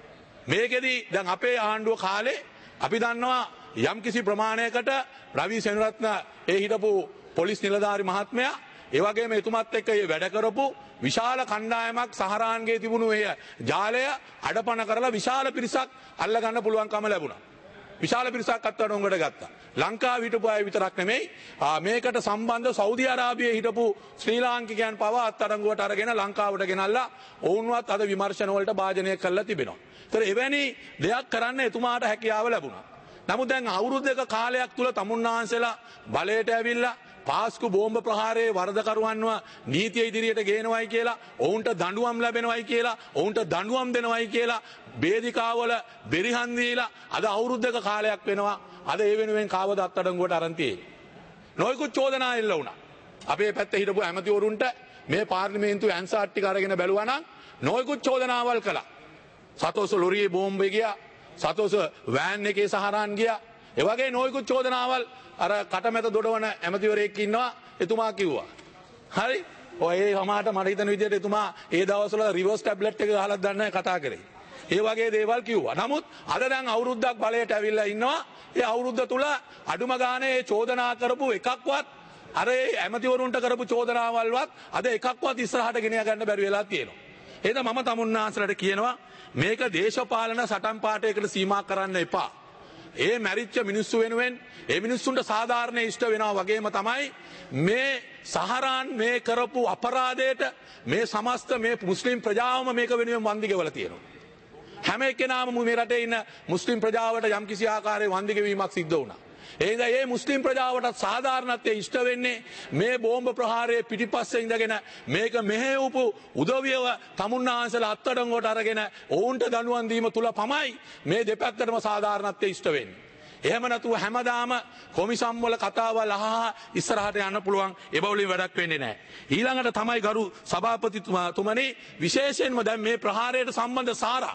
මේකෙදි දැන් අපේ ආණ්ඩුව කාලේ අපි දන්නවා යම්කිසි ප්‍රමාණයකට රවි සෙනරත්න ඒ හිටපු පොලිස් නිලධාරි මහත්මයා ඒ වගේම එතුමත් එක්ක මේ වැඩ කරපු විශාල කණ්ඩායමක් සහරාන්ගේ තිබුණු ඒ ජාලය අඩපණ කරලා විශාල පිරිසක් අල්ලගන්න පුළුවන්කම ලැබුණා. විශාල පිරිසක් අත්අඩංගුවට ගත්තා. ලංකාව හිටපු අය විතරක් නෙමෙයි මේකට සම්බන්ධ සෞදි අරාබියේ හිටපු ශ්‍රී ලාංකිකයන් පවා අත්අඩංගුවට අරගෙන ලංකාවට ගෙනල්ලා ඔවුන්වත් අද විමර්ශන වලට භාජනය කරලා තිබෙනවා. ඒතර එවැනි දෙයක් කරන්න එතුමාට හැකියාව ලැබුණා. නමුත් දැන් අවුරුද්දක කාලයක් තුල තමුන්නාන්සලා බලයට ඇවිල්ලා පාස්කු බෝම්බ ප්‍රහාරයේ වරදකරුවන්ව නීතිය ඉදිරියට ගේනවයි කියලා ඔවුන්ට දඬුවම් ලැබෙනවයි කියලා ඔවුන්ට දඬුවම් දෙනවයි කියලා වේදිකාවල බෙරිහන් දීලා අද අවුරුද්දක කාලයක් වෙනවා අද ඒ වෙනුවෙන් කාවද අත්අඩංගුවට අරන් තියෙන්නේ. නොයෙකුත් චෝදනා එල්ල වුණා. අපේ පැත්තේ හිටපු ඇමතිවරුන්ට මේ පාර්ලිමේන්තුවේ ඇන්සාර් ටික අරගෙන බැලුවා නම් නොයෙකුත් චෝදනාවල් කළා. සතෝස ලොරියේ බෝම්බේ ගියා. සතෝස වෑන් එකේ සහරාන් ගියා. ඒ වගේ නොයෙකුත් චෝදනාවල් අර කටමැත දොඩවන ඇමතිවරයෙක් ඉන්නවා එතුමා කිව්වා. හරි. ඔය ඒ සමාහට මට හිතන විදිහට එතුමා ඒ දවස්වල රිවර්ස් ටැබ්ලට් එක ගහලා දාන්න කතා කරේ. ඒ වගේ දේවල් කිව්වා. නමුත් අද දැන් අවුරුද්දක් බලයට ඇවිල්ලා ඉන්නවා. ඒ අවුරුද්ද තුල අඩුම ගානේ ඒ චෝදනා කරපු එකක්වත් අර ඒ ඇමතිවරුන්ට කරපු චෝදනාවල්වත් අද එකක්වත් ඉස්සරහට ගෙන යන්න බැරි වෙලා තියෙනවා. එහෙනම් මම තමුන්නාන්සලට කියනවා මේක දේශපාලන සටන් පාඨයකට සීමා කරන්න එපා. ඒ මැරිච්ච මිනිස්සු වෙනුවෙන් ඒ මිනිස්සුන්ට සාධාරණ ඉෂ්ට වෙනවා වගේම තමයි මේ සහරාන් මේ කරපු අපරාධයට මේ සමස්ත මේ මුස්ලිම් ප්‍රජාවම මේක වෙනුවෙන් වන්දි ගෙවලා තියෙනවා. හැම එක්කෙනාම මේ රටේ ඉන්න මුස්ලිම් ප්‍රජාවට යම්කිසි ආකාරයේ වන්දි ගෙවීමක් සිද්ධ වුණා. එහෙනම් මේ මුස්ලිම් ප්‍රජාවට සාධාරණත්වයේ ඉෂ්ට වෙන්නේ මේ බෝම්බ ප්‍රහාරයේ පිටිපස්සේ ඉඳගෙන මේක මෙහෙවපු උදවියව තමුන්නාන්සලා අත්අඩංගුවට අරගෙන ඔවුන්ට දඬුවම් දීම තුල පමයි මේ දෙපැත්තටම සාධාරණත්වයේ ඉෂ්ට වෙන්නේ. එහෙම නැතුව හැමදාම කොමිසම් වල කතාවල් ඉස්සරහට යන්න පුළුවන් ඒ බවලින් වැඩක් වෙන්නේ නැහැ. ඊළඟට තමයි ගරු සභාපතිතුමනි විශේෂයෙන්ම දැන් මේ ප්‍රහාරයට සම්බන්ධ සාරා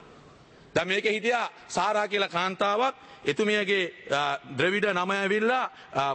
දැන් මේක හිටියා සාරා කියලා කාන්තාවක් එතුමියගේ ද්‍රවිඩ නම ඇවිල්ලා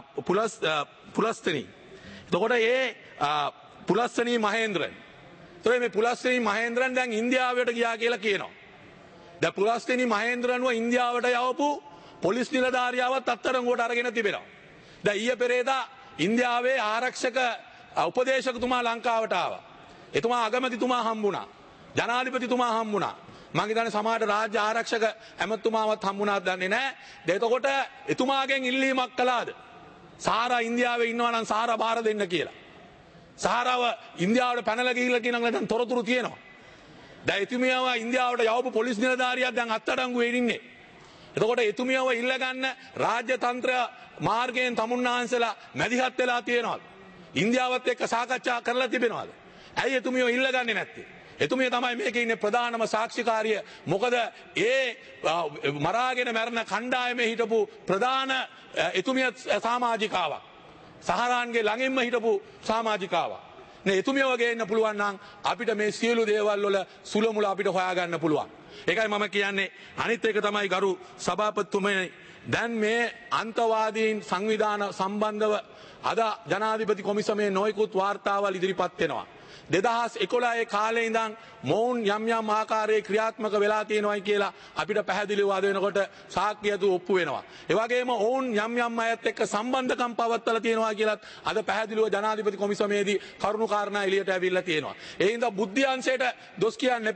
පුලස්තනී. එතකොට ඒ පුලස්තනී මහේන්ද්‍රන්. ඒතකොට මේ පුලස්තනී මහේන්ද්‍රන් දැන් ඉන්දියාවට ගියා කියලා කියනවා. දැන් පුලස්තනී මහේන්ද්‍රන්ව ඉන්දියාවට යවපු පොලිස් නිලධාරියාවත් අත්අඩංගුවට අරගෙන තිබෙනවා. දැන් ඊයේ පෙරේදා ඉන්දියාවේ ආරක්ෂක උපදේශකතුමා ලංකාවට ආවා. එතුමා අගමැතිතුමා හම්බුණා. ජනාධිපතිතුමා හම්බුණා. මං හිතන්නේ සමාජ රාජ්‍ය ආරක්ෂක ඇමතුමාවත් හම්බුණාද දන්නේ නැහැ. එතකොට එතුමාගෙන් ඉල්ලීමක් කළාද? සහරා ඉන්දියාවේ ඉන්නවා නම් සහරා බාර දෙන්න කියලා. සහරාව ඉන්දියාවට පැනලා ගිහිල්ලා කියනවා දැන් තොරතුරු තියෙනවා. දැන් එතුමියව ඉන්දියාවට යවපු පොලිස් නිලධාරියා දැන් අත්අඩංගුවේ ඉන්නේ. එතකොට එතුමියව ඉල්ලගන්න රාජ්‍ය තන්ත්‍ර මාර්ගයෙන් තමුන්නාන්සලා මැදිහත් වෙලා තියෙනවද? ඉන්දියාවත් එක්ක සාකච්ඡා කරලා තිබෙනවද? ඇයි එතුමියව ඉල්ලගන්නේ නැත්තේ? එතුමිය තමයි මේකේ ඉන්නේ ප්‍රධානම සාක්ෂිකාරිය. මොකද ඒ මරාගෙන මැරෙන කණ්ඩායමේ හිටපු ප්‍රධාන එතුමිය සමාජිකාවක්. සහරාන්ගේ ළඟින්ම හිටපු සමාජිකාවක්. නේ එතුමිය වගේ ඉන්න පුළුවන් නම් අපිට මේ සියලු දේවල් වල සුලමුල අපිට හොයාගන්න පුළුවන්. ඒකයි මම කියන්නේ අනිත් එක තමයි ගරු සභාපතිතුමනි දැන් මේ අන්තවාදීන් සංවිධාන සම්බන්ධව අද ජනාධිපති කොමිසමේ නොයෙකුත් වාර්තාවල් ඉදිරිපත් වෙනවා. 2011 කාලේ ඉඳන් මොවුන් යම් යම් ආකාරයේ ක්‍රියාත්මක වෙලා තියෙනවායි කියලා අපිට පැහැදිලිව අද වෙනකොට සාක්ෂියතු ඔප්පු වෙනවා. ඒ වගේම ඔවුන් යම් යම් අයත් එක්ක සම්බන්ධකම් පවත්වලා තියෙනවා කියලාත් අද පැහැදිලිව ජනාධිපති කොමිසමේදී කරුණු කාරණා එළියට ඇවිල්ලා තියෙනවා. ඒ හින්දා බුද්ධි අංශයට දොස් කියන්න එපා.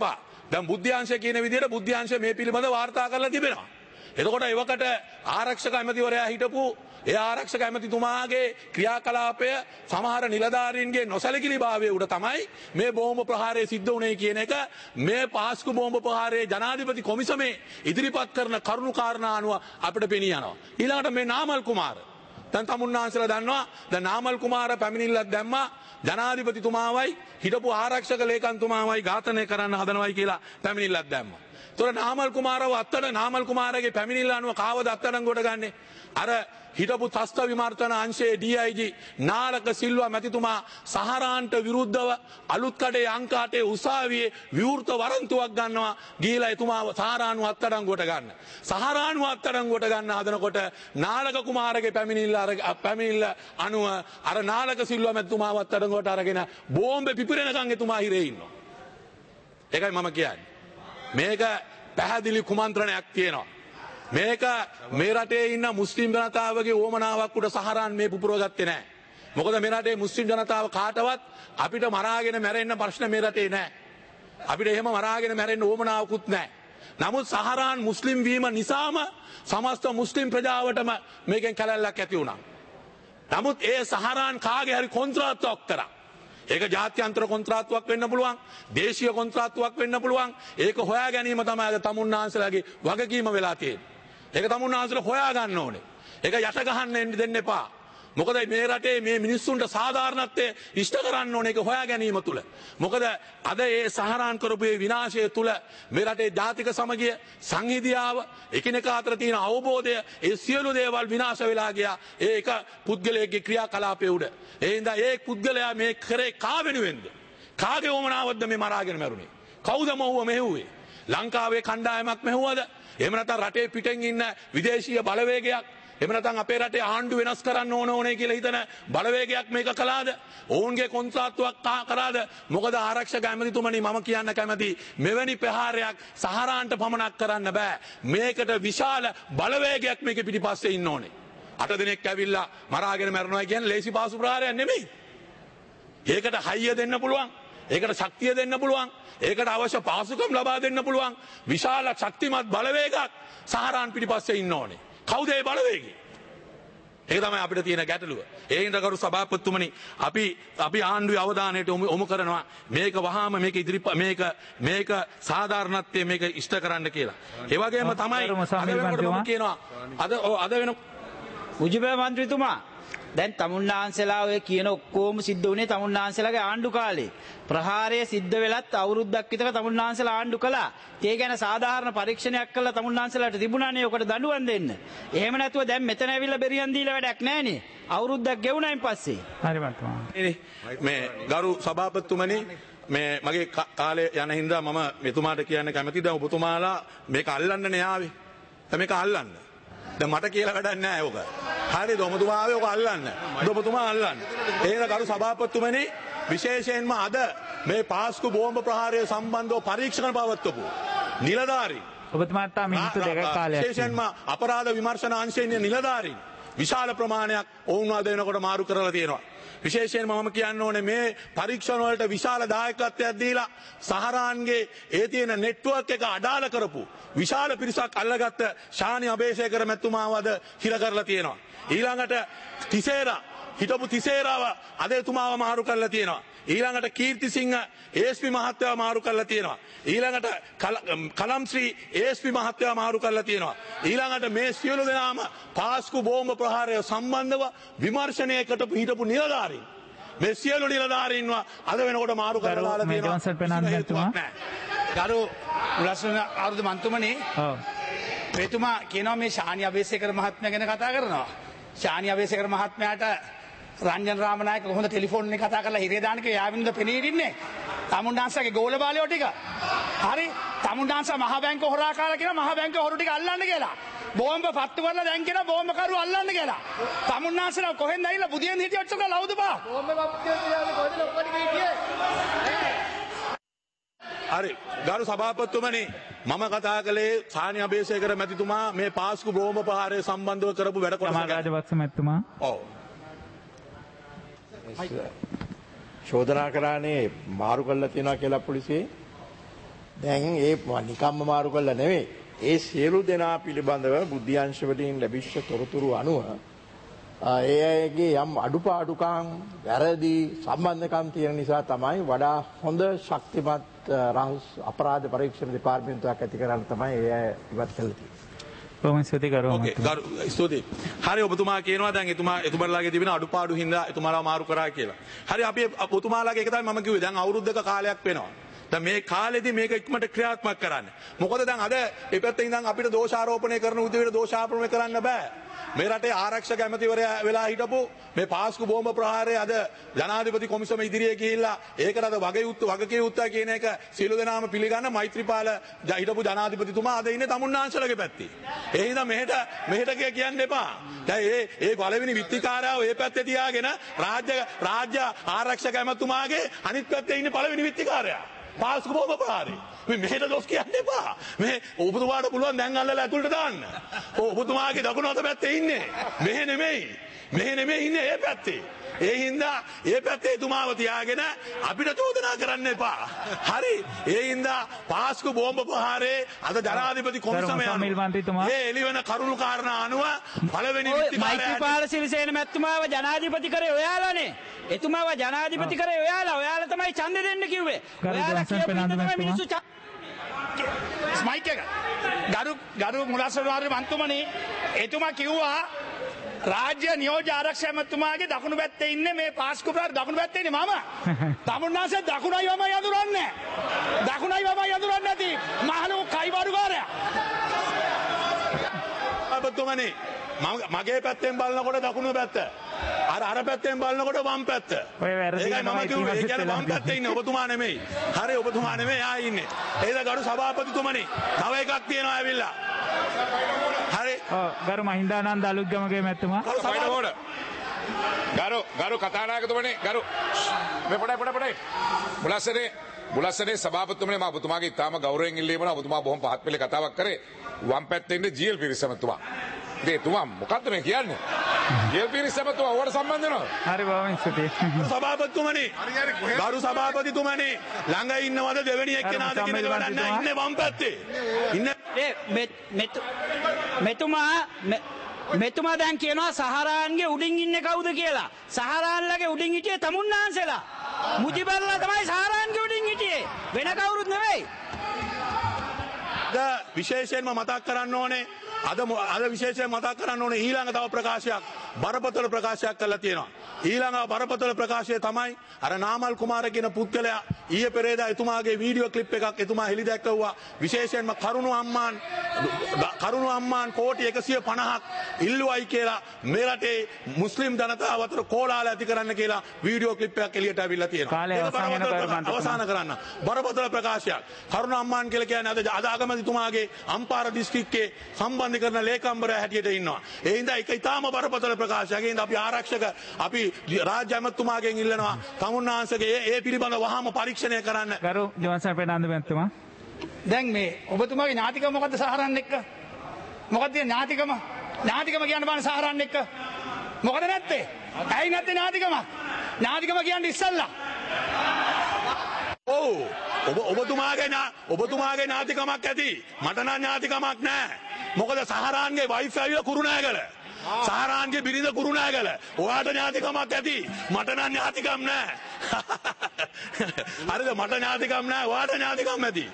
දැන් බුද්ධ්‍යාංශය කියන විදිහට බුද්ධ්‍යාංශය මේ පිළිබඳව වාර්තා කරලා තිබෙනවා. එතකොට එවකට ආරක්ෂක ඇමතිවරයා හිටපු ඒ ආරක්ෂක ඇමතිතුමාගේ ක්‍රියාකලාපය සමහර නිලධාරීන්ගේ නොසැලකිලිභාවය උඩ තමයි මේ බෝම්බ ප්‍රහාරය සිද්ධ වුණේ කියන එක මේ පාස්කු බෝම්බ ප්‍රහාරයේ ජනාධිපති කොමිසමේ ඉදිරිපත් කරන කරුණු කාරණා අනුව අපිට පෙනී යනවා. ඊළඟට මේ නාමල් කුමාර දැන් තමුන්නාන්සලා දන්නවා දැන් නාමල් කුමාර පැමිණිල්ලක් දැම්මා ජනාධිපතිතුමාවයි හිටපු ආරක්ෂක ලේකම්තුමාවයි ඝාතනය කරන්න හදනවයි කියලා පැමිණිල්ලක් දැම්මා. තොර නාමල් කුමාරව අත්තට නාමල් කුමාරගේ පැමිණිල්ල අනුව කාවද අත්අඩංගුවට ගන්නේ? අර හිටපු තස්ත විමර්ශන අංශයේ DIG නාලක සිල්වා මැතිතුමා සහරාන්ට විරුද්ධව අලුත් කඩේ අංකාටේ උසාවියේ විවෘත වරන්තුවක් ගන්නවා ගිහිලා එතුමාව සහරානුව අත්අඩංගුවට ගන්න. සහරානුව අත්අඩංගුවට ගන්න හදනකොට නාලක කුමාරගේ පැමිණිල්ල අනුව අර නාලක සිල්වා මැතිතුමාව අත්අඩංගුවට අරගෙන බෝම්බේ පිපිරෙනකන් එතුමා හිරේ ඉන්නවා. ඒකයි මම කියන්නේ. මේක පැහැදිලි කුමන්ත්‍රණයක් තියෙනවා. මේක මේ රටේ ඉන්න මුස්ලිම් ජනතාවගේ ඕමනාවක් උඩ සහරාන් මේ පුපුරව ගත්තේ නැහැ. මොකද මේ රටේ මුස්ලිම් ජනතාව කාටවත් අපිට මරාගෙන මැරෙන්න ප්‍රශ්න මේ රටේ නැහැ. අපිට එහෙම මරාගෙන මැරෙන්න ඕමනාවකුත් නැහැ. නමුත් සහරාන් මුස්ලිම් වීම නිසාම සමස්ත මුස්ලිම් ප්‍රජාවටම මේකෙන් කැලැල්ලක් ඇති වුණා. නමුත් ඒ සහරාන් කාගේ හරි කොන්ත්‍රාත්තුවක් කරා. ඒක ජාත්‍යන්තර කොන්ත්‍රාත්තුවක් වෙන්න පුළුවන්, දේශීය කොන්ත්‍රාත්තුවක් වෙන්න පුළුවන්. ඒක හොයා ගැනීම තමයි අද තමුන්නාන්සලාගේ වගකීම වෙලා තියෙන්නේ. ඒක තමුන්නාන්සලා හොයා ගන්න ඕනේ. ඒක යට ගහන්න දෙන්න එපා. මොකද මේ රටේ මේ මිනිස්සුන්ට සාධාරණත්වය ඉෂ්ට කරන්න ඕනේ ඒක හොයා ගැනීම තුල. මොකද අද ඒ සහරාන් කරපු ඒ විනාශය තුල මේ රටේ ජාතික සමගිය, සංහිඳියාව, එකිනෙකා අතර තියෙන අවබෝධය, ඒ සියලු දේවල් විනාශ වෙලා ගියා. ඒක පුද්ගලයෙක්ගේ ක්‍රියාකලාපයේ උඩ. ඒ හින්දා ඒ පුද්ගලයා මේ කරේ කා වෙනුවෙන්ද? කාගේ වමනාවක්ද මේ මරාගෙන මැරුණේ? කවුද මොහුව මෙහෙව්වේ? ලංකාවේ කණ්ඩායමක් මෙහෙව්වද? එහෙම නැත්නම් රටේ පිටෙන් ඉන්න විදේශීය බලවේගයක්, එහෙම නැත්නම් අපේ රටේ ආණ්ඩු වෙනස් කරන්න ඕනේ කියලා හිතන බලවේගයක් මේක කළාද? ඔවුන්ගේ කොන්ත්‍රාත්තුවක් කරාද? මොකද ආරක්ෂක ඇමතිතුමනි මම කියන්න කැමති මෙවැනි ප්‍රහාරයක් සහරාන්ට පමණක් කරන්න බෑ. මේකට විශාල බලවේගයක් මේකේ පිටිපස්සේ ඉන්න ඕනේ. 8 දිනක් ඇවිල්ලා මරාගෙන මැරනවා කියන්නේ ලේසි පාසු ප්‍රහාරයක් නෙමෙයි. ඒකට හයිය දෙන්න පුළුවන්. ඒකට ශක්තිය දෙන්න පුළුවන්. ඒකට අවශ්‍ය පාසුකම් ලබා දෙන්න පුළුවන්. විශාල ශක්තිමත් බලවේගයක් සහරාන් පිටිපස්සේ ඉන්න ඕනේ. කවුද ඒ බලවේගය? ඒක තමයි අපිට තියෙන ගැටලුව. ඒ හින්දා කරු සභාපතිතුමනි අපි ආණ්ඩුවේ අවධානයට යොමු කරනවා මේක වහාම මේක සාධාරණත්වයේ මේක ඉෂ්ට කරන්න කියලා. ඒ වගේම තමයි කියනවා අද වෙන මුජිබේ මන්ත්‍රීතුමා දැන් තමුන්නාන්සලා ඔය කියන ඔක්කොම සිද්ධ වුණේ තමුන්නාන්සලාගේ ආණ්ඩු කාලේ. ප්‍රහාරය සිද්ධ වෙලත් අවුරුද්දක් විතර තමුන්නාන්සලා ආණ්ඩු කළා. ඒ ගැන සාධාරණ පරීක්ෂණයක් කළා තමුන්නාන්සලාට තිබුණානේ ඔකට දඬුවම් දෙන්න. එහෙම නැතුව දැන් මෙතන ඇවිල්ලා බෙරියන් දීලා වැඩක් නැහනේ. අවුරුද්දක් ගෙවුණයින් පස්සේ. හරි මන්තුමා. මේ ගරු සභාපතිතුමනි මේ මගේ කාලේ යන හින්දා මම මෙතුමාට කියන්න කැමතියි දැන් ඔබතුමාලා මේක අල්ලන්නනේ ආවේ. දැන් මේක අල්ලන්න. දැන් මට කියලා වැඩක් නැහැ ඕක. හරිද? ඔබතුමා ආවේ ඕක අල්ලන්න. ඔබතුමා අල්ලන්න. එහෙනම් ගරු සභාපතිතුමනි විශේෂයෙන්ම අද මේ පාස්කු බෝම්බ ප්‍රහාරය සම්බන්ධව පරීක්ෂණ පවත්වපු නිලධාරීන් ඔබතුමාට මිනිත්තු දෙකක් කාලයක් විශේෂයෙන්ම අපරාධ විමර්ශන අංශයේ නිලධාරීන් විශාල ප්‍රමාණයක් ඔවුන් අද වෙනකොට මාරු කරලා තියෙනවා. විශේෂයෙන්ම මම කියන්න ඕනේ මේ පරීක්ෂණ වලට විශාල දායකත්වයක් දීලා සහරාන්ගේ ඒ තියෙන නෙට්වර්ක් එක අඩාල කරපු විශාල පිරිසක් අල්ලගත්ත ශානි අබේසේකර මැතිතුමාව අද හිර කරලා තියෙනවා. ඊළඟට හිටපු තිසේරාව අද එතුමාව මාරු කරලා තියෙනවා. ඊළඟට කීර්තිසිංහ ASP මහත්තයාව මාරු කරලා තියෙනවා. ඊළඟට කලම්ශ්‍රී ASP මහත්තයාව මාරු කරලා තියෙනවා. ඊළඟට මේ සියලු දෙනාම පාස්කු බෝම්බ ප්‍රහාරය සම්බන්ධව විමර්ශනයකට හිටපු නිලධාරීන් මේ සියලු නිලධාරීන්ව අද වෙනකොට මාරු කරලා තියෙනවා. ගරු ලස්සන ආරුද මන්තුමනි මෙතුමා කියනවා මේ ශානි අබේසේකර මහත්මයා ගැන කතා කරනවා. ශානි අබේසේකර මහත්මයාට රංජන් රාමනායක කොහොමද ටෙලිෆෝන් එකේ කතා කරලා හිරේ දාන්න කියලා යාවින්ද පෙනී ඉන්නේ. තමුන්නාන්සගේ ගෝල බාලයෝ ටික. හරි තමුන්නාන්ස මහ බැංකුව හොරා කාලා කියන මහ බැංකුව හොරු ටික අල්ලන්න කියලා. බෝම්බ පත්තු කරලා දැන් කියන බෝම්බ කරු අල්ලන්න කියලා. තමුන්නාන්සලා කොහෙන්ද ඇවිල්ලා බුදියෙන් හිටියොත් චොක ලවුද බා. බෝම්බ පත්තු කරලා කොහෙද ඔක්කොම හිටියේ. හරි ගරු සභාපතිතුමනි මම කතා කළේ ශානි අබේසේකර මැතිතුමා මේ පාස්කු බෝම්බ ප්‍රහාරය සම්බන්ධව කරපු වැඩ කොටස ගැන. රාජපක්ෂ මැතිතුමා. ඔව්. චෝදනා කරානේ මාරු කරලා තියෙනවා කියලා පොලිසියේ. දැන් ඒ නිකම්ම මාරු කළා නෙවෙයි. ඒ සියලු දෙනා පිළිබඳව බුද්ධ්‍යංශ වලින් ලැබිච්ච තොරතුරු අනුව ඒ අයගේ යම් අඩුපාඩුකම් වැරදි සම්බන්ධකම් තියෙන නිසා තමයි වඩා හොඳ ශක්තිමත් රහස් අපරාධ පරීක්ෂණ දෙපාර්තමේන්තුවක් ඇති කරන්න තමයි ඒ අය ඉවත් කළේ තියෙන්නේ. බොහොම ස්තුතියි ගරු ස්තුතියි. හරි ඔබතුමා කියනවා දැන් එතුමාලාගේ තිබෙන අඩුපාඩු හින්දා එතුමාලා මාරු කරා කියලා. හරි අපි ඔබතුමාලාගේ එක තමයි මම කිව්වේ දැන් අවුරුද්දක කාලයක් වෙනවා. දැන් මේ කාලෙදී මේක ඉක්මනට ක්‍රියාත්මක කරන්න. මොකද දැන් අද මේ පැත්තේ ඉඳන් අපිට දෝෂාරෝපණය කරන උදේට දෝෂාරෝපණය කරන්න බෑ. මේ රටේ ආරක්ෂක ඇමතිවරයා වෙලා හිටපු මේ පාස්කු බෝම්බ ප්‍රහාරය අද ජනාධිපති කොමිසම ඉදිරියේ ගිහිල්ලා ඒකට අද වගකීම් කියන එක සියලු දෙනාම පිළිගන්න මෛත්‍රීපාල හිටපු ජනාධිපතිතුමා අද ඉන්නේ තමුන්නාන්සලගේ පැත්තේ. ඒ හින්දා මෙහෙට කියන්න එපා. දැන් ඒ පළවෙනි විත්තිකාරයව ඒ පැත්තේ තියාගෙන රාජ්‍ය ආරක්ෂක ඇමතුමාගේ අනිත් පැත්තේ ඉන්නේ පළවෙනි විත්තිකාරයා. පාස්කු බෝම්බ ප්‍රහාරය. මේ මෙහෙට දොස් කියන්න එපා. මේ ඔබතුමාට පුළුවන් දැන් අල්ලලා ඇතුළට දාන්න. ඔබතුමාගේ දකුණු අත පැත්තේ ඉන්නේ. මෙහෙ නෙමෙයි ඉන්නේ ඒ පැත්තේ. ඒ හින්දා ඒ පැත්තේ එතුමාව තියාගෙන අපිට චෝදනා කරන්න එපා. හරි. ඒ හින්දා පාස්කු බෝම්බ ප්‍රහාරයේ අද ජනාධිපති කොමිසමේ ඒ එළිවෙන කරුණු කාරණා අනුව පළවෙනි මෛත්‍රීපාල සිරිසේන මැතිතුමාව ජනාධිපති කරේ ඔයාලානේ. එතුමාව ජනාධිපති කරේ ඔයාලා තමයි ඡන්දෙ දෙන්න කිව්වේ. ඔයාලා කියපු තමයි මිනිස්සු ස්මයික් එක ගරු මුලස්වරාර්ය මන්තුමනි එතුමා කිව්වා රාජ්‍ය නියෝජ්‍ය ආරක්ෂක ඇමතුමාගේ දකුණු පැත්තේ ඉන්නේ මේ පාස්කු ප්‍රාර දකුණු පැත්තේ ඉන්නේ මම. තමුන්නාසේ දකුණයි වමයි අඳුරන්නේ. දකුණයි වමයි අඳුරන්නේ නැති මහලු කයිවාරුකාරයා. අබතුමනි මගේ පැත්තෙන් බලනකොට දකුණු පැත්ත. අර පැත්තෙන් බලනකොට වම් පැත්ත. ඒකයි මම කිව්වේ ඒ කියන්නේ වම් පැත්තේ ඉන්නේ ඔබතුමා නෙමෙයි. හරි ඔබතුමා නෙමෙයි ආයේ ඉන්නේ. ඒද ගරු සභාපතිතුමනි තව එකක් තියෙනවා ඇවිල්ලා. හරි. ගරු මහින්දානන්ද අලුත්ගමගේ මැතිතුමා. ගරු කතානායකතුමනි ගරු මේ පොඩයි මුලස්සනේ සභාපතිතුමනි මම ඔබතුමාගේ ඉතාම ගෞරවයෙන් ඉල්ලීමන ඔබතුමා බොහොම පහත් පෙළේ කතාවක් කරේ වම් පැත්තේ ඉන්නේ ජීල් පිරිසමතුමා. එතුමා මොකද්ද මේ කියන්නේ? ජීල් පිරිසමතුමා ඔයාලට සම්බන්ධ වෙනවද? හරි බොහොම ස්තුතියි. සභාපතිතුමනි ගරු සභාපතිතුමනි ළඟ ඉන්නවද දෙවෙනි එක්කෙනාද කියන එක වැඩක් නැහැ ඉන්නේ වම් පැත්තේ. මෙතුමා දැන් කියනවා සහරාන්ගේ උඩින් ඉන්නේ කවුද කියලා. සහරාන්ලගේ උඩින් හිටියේ තමුන්නාන්සලා. මුජිබර්ලා තමයි සහරාන්ගේ උඩින් හිටියේ. වෙන කවුරුත් නෙවෙයි. විශේෂයෙන්ම මතක් කරන්න ඕනේ අද විශේෂයෙන් මතක් කරන්න ඕනේ ඊළඟ තව ප්‍රකාශයක් බරපතල ප්‍රකාශයක් කරලා තියෙනවා. ඊළඟ බරපතල ප්‍රකාශය තමයි අර නාමල් කුමාර කියන පුද්ගලයා ඊයේ පෙරේදා එතුමාගේ වීඩියෝ ක්ලිප් එකක් එතුමා හෙළි දැක්වුවා. විශේෂයෙන්ම කරුණු අම්මාන් කෝටි 150ක් ඉල්ලුවයි කියලා මේ රටේ මුස්ලිම් ජනතාව අතර කෝලාහල ඇති කරන්න කියලා වීඩියෝ ක්ලිප් එකක් එළියට අවිල්ලා තියෙනවා. අවසන් කරන්න බරපතල ප්‍රකාශයක්. කරුණු අම්මාන් කියලා කියන්නේ අද අගමැතිතුමාගේ අම්පාර දිස්ත්‍රික්කයේ සම්බන්ධ කරන ලේකම්වරයා හැටියට ඉන්නවා. ඒ හින්දා ඒක ඉතාම බරපතල ප්‍රකාශයක්. ඒ හින්දා අපි ආරක්ෂක අපි රාජ්‍ය ඇමතුමාගෙන් ඉල්ලනවා තමුන්නාන්සේගේ ඒ පිළිබඳව වහාම පරීක්ෂණය කරන්න. ගරු ජෝන්සන් පෙරාන්දු මැතිතුමා. දැන් මේ ඔබතුමාගේ ඥාතිකම මොකද්ද සහරන් එක්ක? මොකද්ද ඥාතිකම? ඥාතිකම කියන්න බෑ සහරන් එක්ක. මොකද නැත්තේ? ඇයි නැත්තේ ඥාතිකම? ඥාතිකම කියන්නේ ඉස්සල්ලා. ඔබතුමාගේ ඥාතිකමක් ඇති. මට නම් ඥාතිකමක් නැහැ. මොකද සහරාන්ගේ වයිෆ් ඇවිල්ලා කුරුණෑගල. සහරාන්ගේ බිරිඳ කුරුණෑගල. ඔයාට ඥාතිකමක් ඇති. මට නම් ඥාතිකම් නැහැ. හරිද? මට ඥාතිකම් නැහැ. ඔයාට ඥාතිකම් ඇති.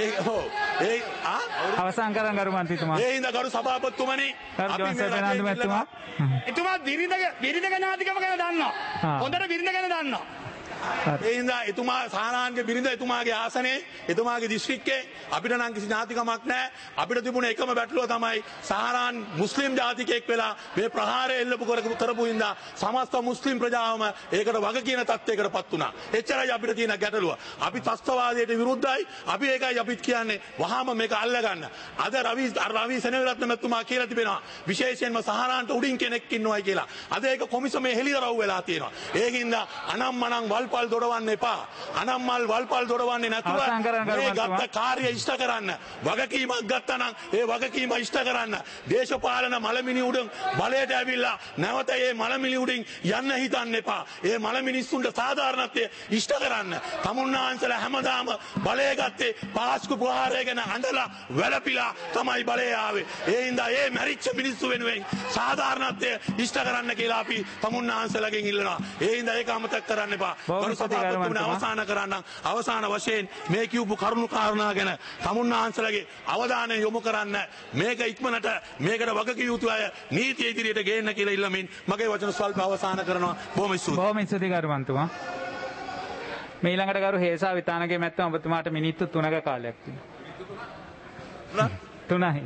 අවසන් කරන් ගරු මන්ත්‍රීතුමා. ඒ හින්දා ගරු සභාපතිතුමනි අපි මේ එතුමා බිරිඳගේ ඥාතිකම ගැන දන්නවා. හොඳට බිරිඳ ගැන දන්නවා. ඒ හින්දා එතුමා සාහනාන්ගේ බිරිඳ එතුමාගේ ආසනේ එතුමාගේ දිස්ත්‍රික්කේ අපිට නම් කිසි ඥාතිකමක් නැහැ. අපිට තිබුණ එකම බැටළුව තමයි සාහනාන් මුස්ලිම් ජාතිකයෙක් වෙලා මේ ප්‍රහාරය එල්ලපු කරපු හින්දා සමස්ත මුස්ලිම් ප්‍රජාවම ඒකට වග කියන තත්ත්වයකටපත් වුණා. එච්චරයි අපිට තියෙන ගැටලුව. අපි ත්‍ස්තවාදයට විරුද්ධයි. අපි ඒකයි අපිත් කියන්නේ වහාම මේක අල්ලගන්න. අද රවි සෙනවිරත්න මැතිතුමා කියලා තිබෙනවා විශේෂයෙන්ම සාහනාන්ට උඩින් කෙනෙක් ඉන්නවයි කියලා. අද ඒක කොමිසමේ හෙළිදරව් වෙලා තියෙනවා. ඒකින්ද අනම්මනම් වල් වල්පල් දොඩවන්න එපා. අනම්මල් වල්පල් දොඩවන්නේ නැතුව අවසන් කරන්න මේ කරුමන්තුමා. ගත්ත කාර්ය ඉෂ්ට කරන්න. වගකීමක් ගත්තා නම් ඒ වගකීම ඉෂ්ට කරන්න. දේශපාලන මලමිනි උඩින් බලයට ඇවිල්ලා නැවත ඒ මලමිනි උඩින් යන්න හිතන්න එපා. ඒ මල මිනිස්සුන්ට සාධාරණත්වය ඉෂ්ට කරන්න. තමුන්නාන්සලා හැමදාම බලය ගත්තේ පාස්කු ප්‍රහාරය ගැන අඬලා වැළපිලා තමයි බලය ආවේ. ඒ හින්දා ඒ මැරිච්ච මිනිස්සු වෙනුවෙන් සාධාරණත්වය ඉෂ්ට කරන්න කියලා අපි තමුන්නාන්සලාගෙන් ඉල්ලනවා. ඒ හින්දා ඒක අමතක කරන්න එපා. ගරු සභාපතිතුමනි අවසන් කරන්න අවසාන වශයෙන් මේ කියපු කරුණු කාරණා ගැන තමුන්නාන්සලාගේ අවධානය යොමු කරන්න. මේක ඉක්මනට මේකට වගකිය යුතු අය නීතිය ඉදිරියට ගේන්න කියලා ඉල්ලමින් මගේ වචන ස්වල්ප අවසන් කරනවා. බොහොම ස්තුතියි. බොහොම ස්තුතියි කරුමන්තුමා. මේ ඊළඟට කරු හේසා විතානගේ මැත්තම ඔබතුමාට මිනිත්තු 3ක කාලයක් තියෙනවා. 3යි.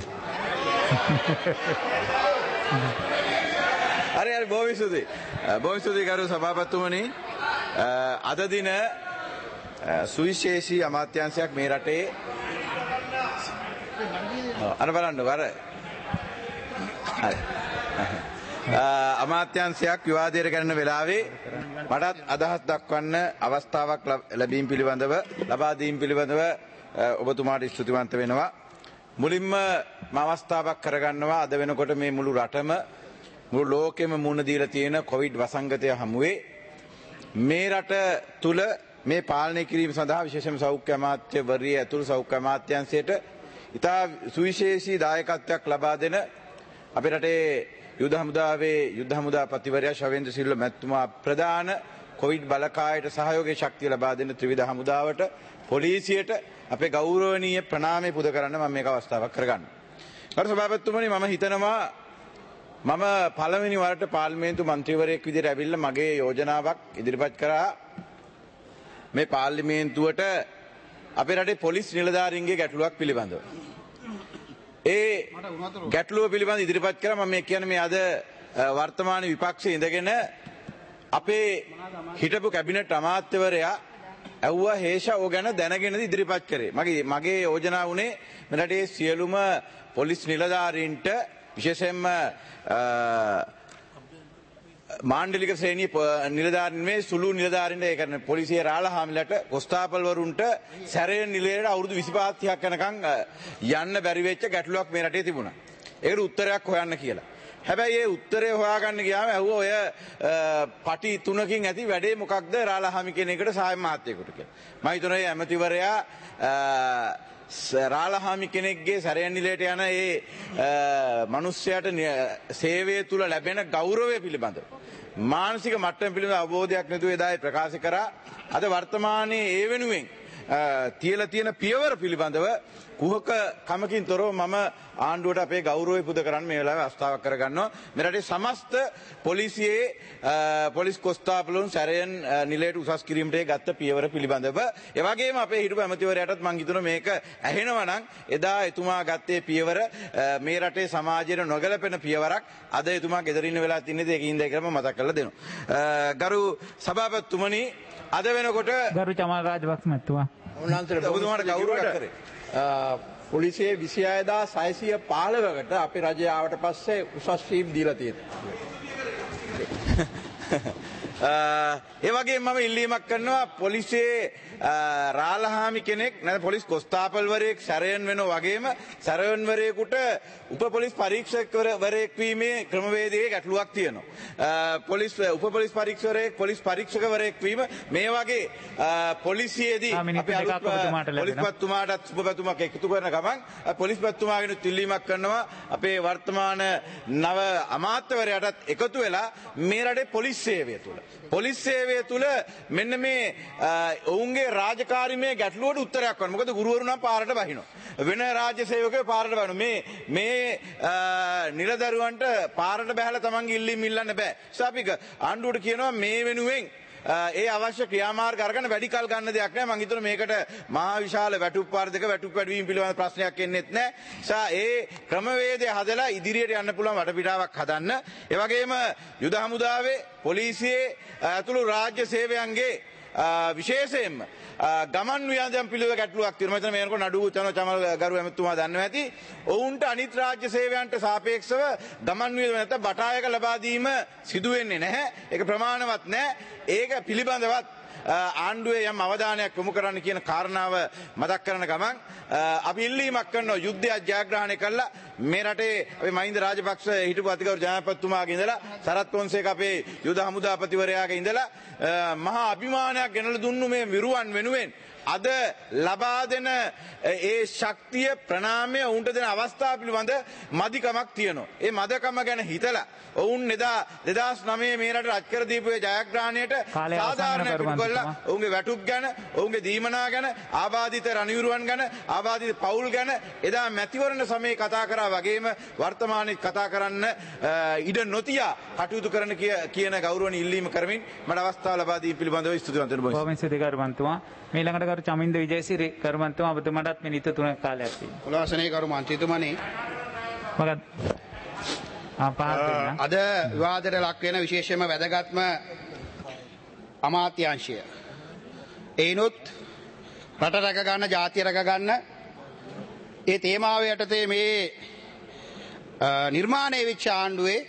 හරි හරි බොහොම ස්තුතියි. බොහොම ස්තුතියි කරු සභාපතිතුමනි. අද දින සුවිශේෂී අමාත්‍යාංශයක් මේ රටේ අර බලන්න වර හරි අමාත්‍යංශයක් විවාදයට කරන වෙලාවේ මටත් අදහස් දක්වන්න අවස්ථාවක් ලැබීම පිළිබඳව ලබා දීම පිළිබඳව ඔබතුමාට ස්තුතිවන්ත වෙනවා. මුලින්ම අවස්ථාවක් කරගන්නවා අද වෙනකොට මේ මුළු රටම මුළු ලෝකෙම මුහුණ දීලා තියෙන කොවිඩ් වසංගතය හමුවේ මේ රට තුල මේ පාලනය කිරීම සඳහා විශේෂම සෞඛ්‍ය අමාත්‍යවරිය ඇතුළු සෞඛ්‍ය අමාත්‍යාංශයට ඉතා සුවිශේෂී දායකත්වයක් ලබා දෙන අපේ රටේ යුද හමුදාවේ යුද හමුදාපතිවරයා ශවේන්ද්‍ර සිල්ව මැතිතුමා ප්‍රධාන කොවිඩ් බලකායට සහයෝගයේ ශක්තිය ලබා දෙන ත්‍රිවිධ හමුදාවට පොලිසියට අපේ ගෞරවනීය ප්‍රණාමය පුද කරන්න මම මේක අවස්ථාවක් කරගන්නවා. ගරු සභාපතිතුමනි මම හිතනවා මම පළවෙනි වරට පාර්ලිමේන්තු මන්ත්‍රීවරයෙක් විදිහට ඇවිල්ලා මගේ යෝජනාවක් ඉදිරිපත් කරා මේ පාර්ලිමේන්තුවට අපේ රටේ පොලිස් නිලධාරීන්ගේ ගැටලුවක් පිළිබඳව. ඒ ගැටලුව පිළිබඳ ඉදිරිපත් කරා මම කියන්නේ මේ අද වර්තමාන විපක්ෂයේ ඉඳගෙන අපේ හිටපු කැබිනට් අමාත්‍යවරයා ඇව්වා හේෂා ගැන දැනගෙනද ඉදිරිපත් කරේ. මගේ යෝජනාව උනේ මේ රටේ සියලුම පොලිස් නිලධාරීන්ට විශේෂයෙන්ම මාණ්ඩලික ශ්‍රේණිය නිලධාරීන් මේ සුළු නිලධාරීන්ට ඒ කියන්නේ පොලිසිය රාළහාමිලට කොස්තාපල්වරුන්ට සැරයෙන් නිලයට අවුරුදු 25 30ක් යනකම් යන්න බැරි වෙච්ච ගැටලුවක් මේ රටේ තිබුණා. ඒකට උත්තරයක් හොයන්න කියලා. හැබැයි ඒ උත්තරේ හොයාගන්න ගියාම ඇහුවා ඔය පටි 3කින් ඇති වැඩේ මොකක්ද රාළහාමි කෙනෙකුට සහාය මහත්තයෙකුට කියලා. මම හිතනවා මේ ඇමතිවරයා රාළහාමි කෙනෙක්ගේ සැරයන් නිලයට යන ඒ මිනිස්යාට සේවය තුල ලැබෙන ගෞරවය පිළිබඳව මානසික මට්ටම පිළිබඳ අවබෝධයක් නැතුව එදායි ප්‍රකාශ කරා. අද වර්තමානයේ ඒ වෙනුවෙන් තියලා තියෙන පියවර පිළිබඳව කුහක කමකින් තොරව මම ආණ්ඩුවට අපේ ගෞරවය පුද කරන්න මේ වෙලාවේ අවස්ථාවක් කරගන්නවා. මේ රටේ සමස්ත පොලිසියේ පොලිස් කොස්තාපලුන් සැරයන් නිලයට උසස් කිරීමට ගත්ත පියවර පිළිබඳව ඒ වගේම අපේ හිටපු ඇමතිවරයාටත් මම හිතනවා මේක ඇහෙනවා නම් එදා එතුමා ගත්තේ පියවර මේ රටේ සමාජයට නොගැලපෙන පියවරක්. අද එතුමා ගෙදර ඉන්න වෙලාව තින්නේ ඒකින්දයි කියලා මම මතක් කරලා දෙනවා. ගරු සභාපතිතුමනි අද වෙනකොට ගරු චමල් රාජපක්ෂ මැතිතුමා ඔබතුමාට ගෞරවයක් කරේ. පොලිසියේ 26615කට අපේ රජය ආවට පස්සේ උසස් වීම් දීලා තියෙනවා. ඒ වගේම මම ඉල්ලීමක් කරනවා පොලිසියේ රාළහාමි කෙනෙක් නැත්නම් පොලිස් කොස්තාපල්වරයෙක් සැරයන් වෙනවා වගේම සැරයන්වරයෙකුට උප පොලිස් පරීක්ෂකවරයෙක් වීමේ ක්‍රමවේදයේ ගැටලුවක් තියෙනවා. උප පොලිස් පරීක්ෂකවරයෙක් පොලිස් පරීක්ෂකවරයෙක් වීම මේ වගේ පොලිසියේදී අපි පොලිස්පතිතුමාටත් සුබපැතුමක් එකතු කරන ගමන් පොලිස්පතිතුමාගෙන ඉල්ලීමක් කරනවා අපේ වර්තමාන නව අමාත්‍යවරයාටත් එකතු වෙලා මේ රටේ පොලිස් සේවය තුළ මෙන්න මේ ඔවුන්ගේ රාජකාරීමේ ගැටලුවට උත්තරයක් වන්න. මොකද ගුරුවරු නම් පාරට බහිනවා. වෙන රාජ්‍ය සේවකයෝ පාරට බහිනවා. මේ නිලදරුවන්ට පාරට බහැලා තමන්ගේ ඉල්ලීම් ඉල්ලන්න බෑ. ස්ථාපික ආණ්ඩුවට කියනවා මේ වෙනුවෙන් ඒ අවශ්‍ය ක්‍රියාමාර්ග අරගෙන වැඩි කල් ගන්න දෙයක් නෑ. මම හිතනවා මේකට මහා විශාල වැටුප් වර්ධක වැටුප් වැඩිවීම පිළිබඳ ප්‍රශ්නයක් එන්නේත් නෑ. ඒ ක්‍රමවේදය හදලා ඉදිරියට යන්න පුළුවන් වටපිටාවක් හදන්න. ඒ වගේම යුද හමුදාවේ පොලිසියේ ඇතුළු රාජ්‍ය සේවයන්ගේ විශේෂයෙන්ම ගමන් වියදම් පිළිවෙල ගැටලුවක් තියෙනවා. මෙතන මේනකොට නඩු චන චමල් ගරු ඇමතුමා දන්නවා ඇති. ඔවුන්ට අනිත් රාජ්‍ය සේවයන්ට සාපේක්ෂව ගමන් වියදම් නැත්නම් බටායක ලබා දීම සිදු වෙන්නේ නැහැ. ඒක ප්‍රමාණවත් නැහැ. ඒක පිළිබඳවත් ආණ්ඩුවේ යම් අවධානයක් යොමු කරන්න කියන කාරණාව මතක් කරන ගමන් අපි ඉල්ලීමක් කරනවා යුද්ධයක් ජයග්‍රහණය කළා මේ රටේ අපි මහින්ද රාජපක්ෂ හිටපු අතිගෞරව ජනාධිපතිතුමාගේ ඉඳලා සරත් පොන්සේක අපේ යුද හමුදාපතිවරයාගේ ඉඳලා මහා අභිමානයක් ගෙනලා දුන්නු මේ විරුවන් වෙනුවෙන් අද ලබා දෙන ඒ ශක්තිය ප්‍රණාමය උන්ට දෙන අවස්ථාව පිළිබඳ මදිකමක් තියෙනවා. ඒ මදකම ගැන හිතලා ඔවුන් එදා 2009 මේ රට රජ කර දීපු ජයග්‍රහණයට සාධාරණ පිළිගොල්ල ඔවුන්ගේ වැටුප් ගැන ඔවුන්ගේ දීමනා ගැන ආබාධිත රණවිරුවන් ගැන ආබාධිත පවුල් ගැන එදා මැතිවරණ සමයේ කතා කරා වගේම වර්තමානයේ කතා කරන්න ඉඩ නොතියා කටයුතු කරන කියන ගෞරවණීය ඉල්ලීම කරමින් මට අවස්ථාව ලබා දීම පිළිබඳව ස්තුතිවන්ත වෙනවා. බොහොම ස්තුතියි කරුමන්තුමා. ඊළඟට කරු චමින්ද විජේසිරි කරුමන්තුමා ඔබතුමාටත් මිනිත්තු 3ක කාලයක් තියෙනවා. උලාසනේ කරු මන්ත්‍රීතුමනි මගත් අද විවාදයට ලක් වෙන විශේෂයෙන්ම වැදගත්ම අමාත්‍යාංශය. ඒනොත් රට රැක ගන්න, ජාතිය රැක ගන්න ඒ තේමාව යටතේ මේ නිර්මාණය වෙච්ච ආණ්ඩුවේ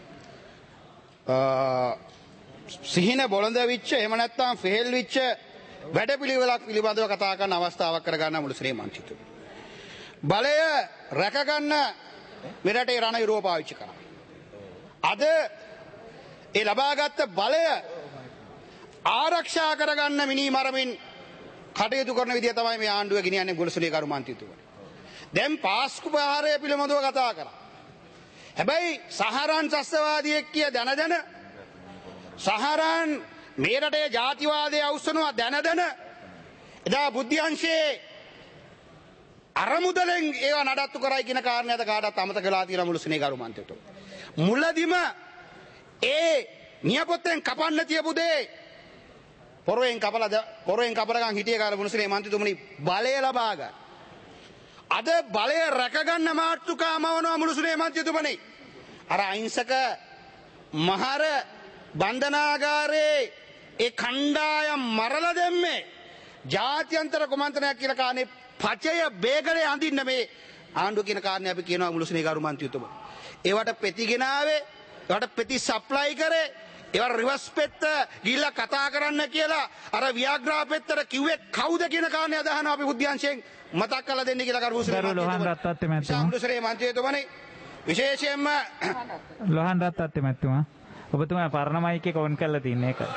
සිහින බොළඳ වෙච්ච එහෙම නැත්නම් ෆෙහෙල් වෙච්ච වැඩපිළිවෙලක් පිළිබඳව කතා කරන අවස්ථාවක් කරගන්න මුළු ශ්‍රී මන්ත්‍රීතුමනි. බලය රැක ගන්න මෙරටේ රණ විරෝධ පාවිච්චි කරා. අද ඒ ලබාගත් බලය ආරක්ෂා කරගන්න මිනී මරමින් කටයුතු කරන විදිය තමයි මේ ආණ්ඩුව ගෙනියන්නේ ගුණසුලී කරු මන්ත්‍රීතුමනි. දැන් පාස්කු ප්‍රහාරය පිළිබඳව කතා කරා. හැබැයි සහරන් සස්තවාදියෙක් කිය දැන සහරන් මේ රටේ ජාතිවාදය අවුස්සනවා දැන එදා බුද්ධ්‍යංශයේ අරමුදලෙන් ඒවා නඩත්තු කරයි කියන කාරණයට කාටත් අමතක වෙලා තියෙන මුළු ස්නේහ කරු මන්ත්‍රීතුමනි. මුලදිම ඒ නියපොත්තෙන් කපන්න තියපු දේ පොරෙන් කපලා ගන් හිටිය කාලේ මුළු ස්නේහ මන්ත්‍රීතුමනි බලය ලබා ගන්න. අද බලය රැකගන්න මාතෘකාමවනවා මුළු ස්නේහ මන්ත්‍රීතුමනි. අර අහිංසක මහර බන්ධනාගාරයේ ඒ කණ්ඩායම් මරලා දැම්මේ ජාත්‍යන්තර කුමන්ත්‍රණයක් කියලා කානේ පචය බේගලේ අඳින්න මේ ආණ්ඩුව කියන කාරණේ අපි කියනවා මුළු ස්නේහ කරු මන්ත්‍රීතුමනි. ඒවට පෙතිගෙනාවේ ඒවට පෙති සප්ලයි කරේ ඒවට රිවර්ස් පෙත්ත ගිහිල්ලා කතා කරන්න කියලා අර ව්‍යාග්‍රා පෙත්තට කිව්වේ කවුද කියන කාරණේ අදහනවා අපි බුද්ධ්‍යංශයෙන් මතක් කරලා දෙන්න කියලා කරු ස්නේහ මන්ත්‍රීතුමනි. විශේෂයෙන්ම ලොහන් රත්නත්‍රි මැතිතුමා ඔබතුමා පරණ මයික් එක ඔන් කරලා තින්නේ ඒකයි.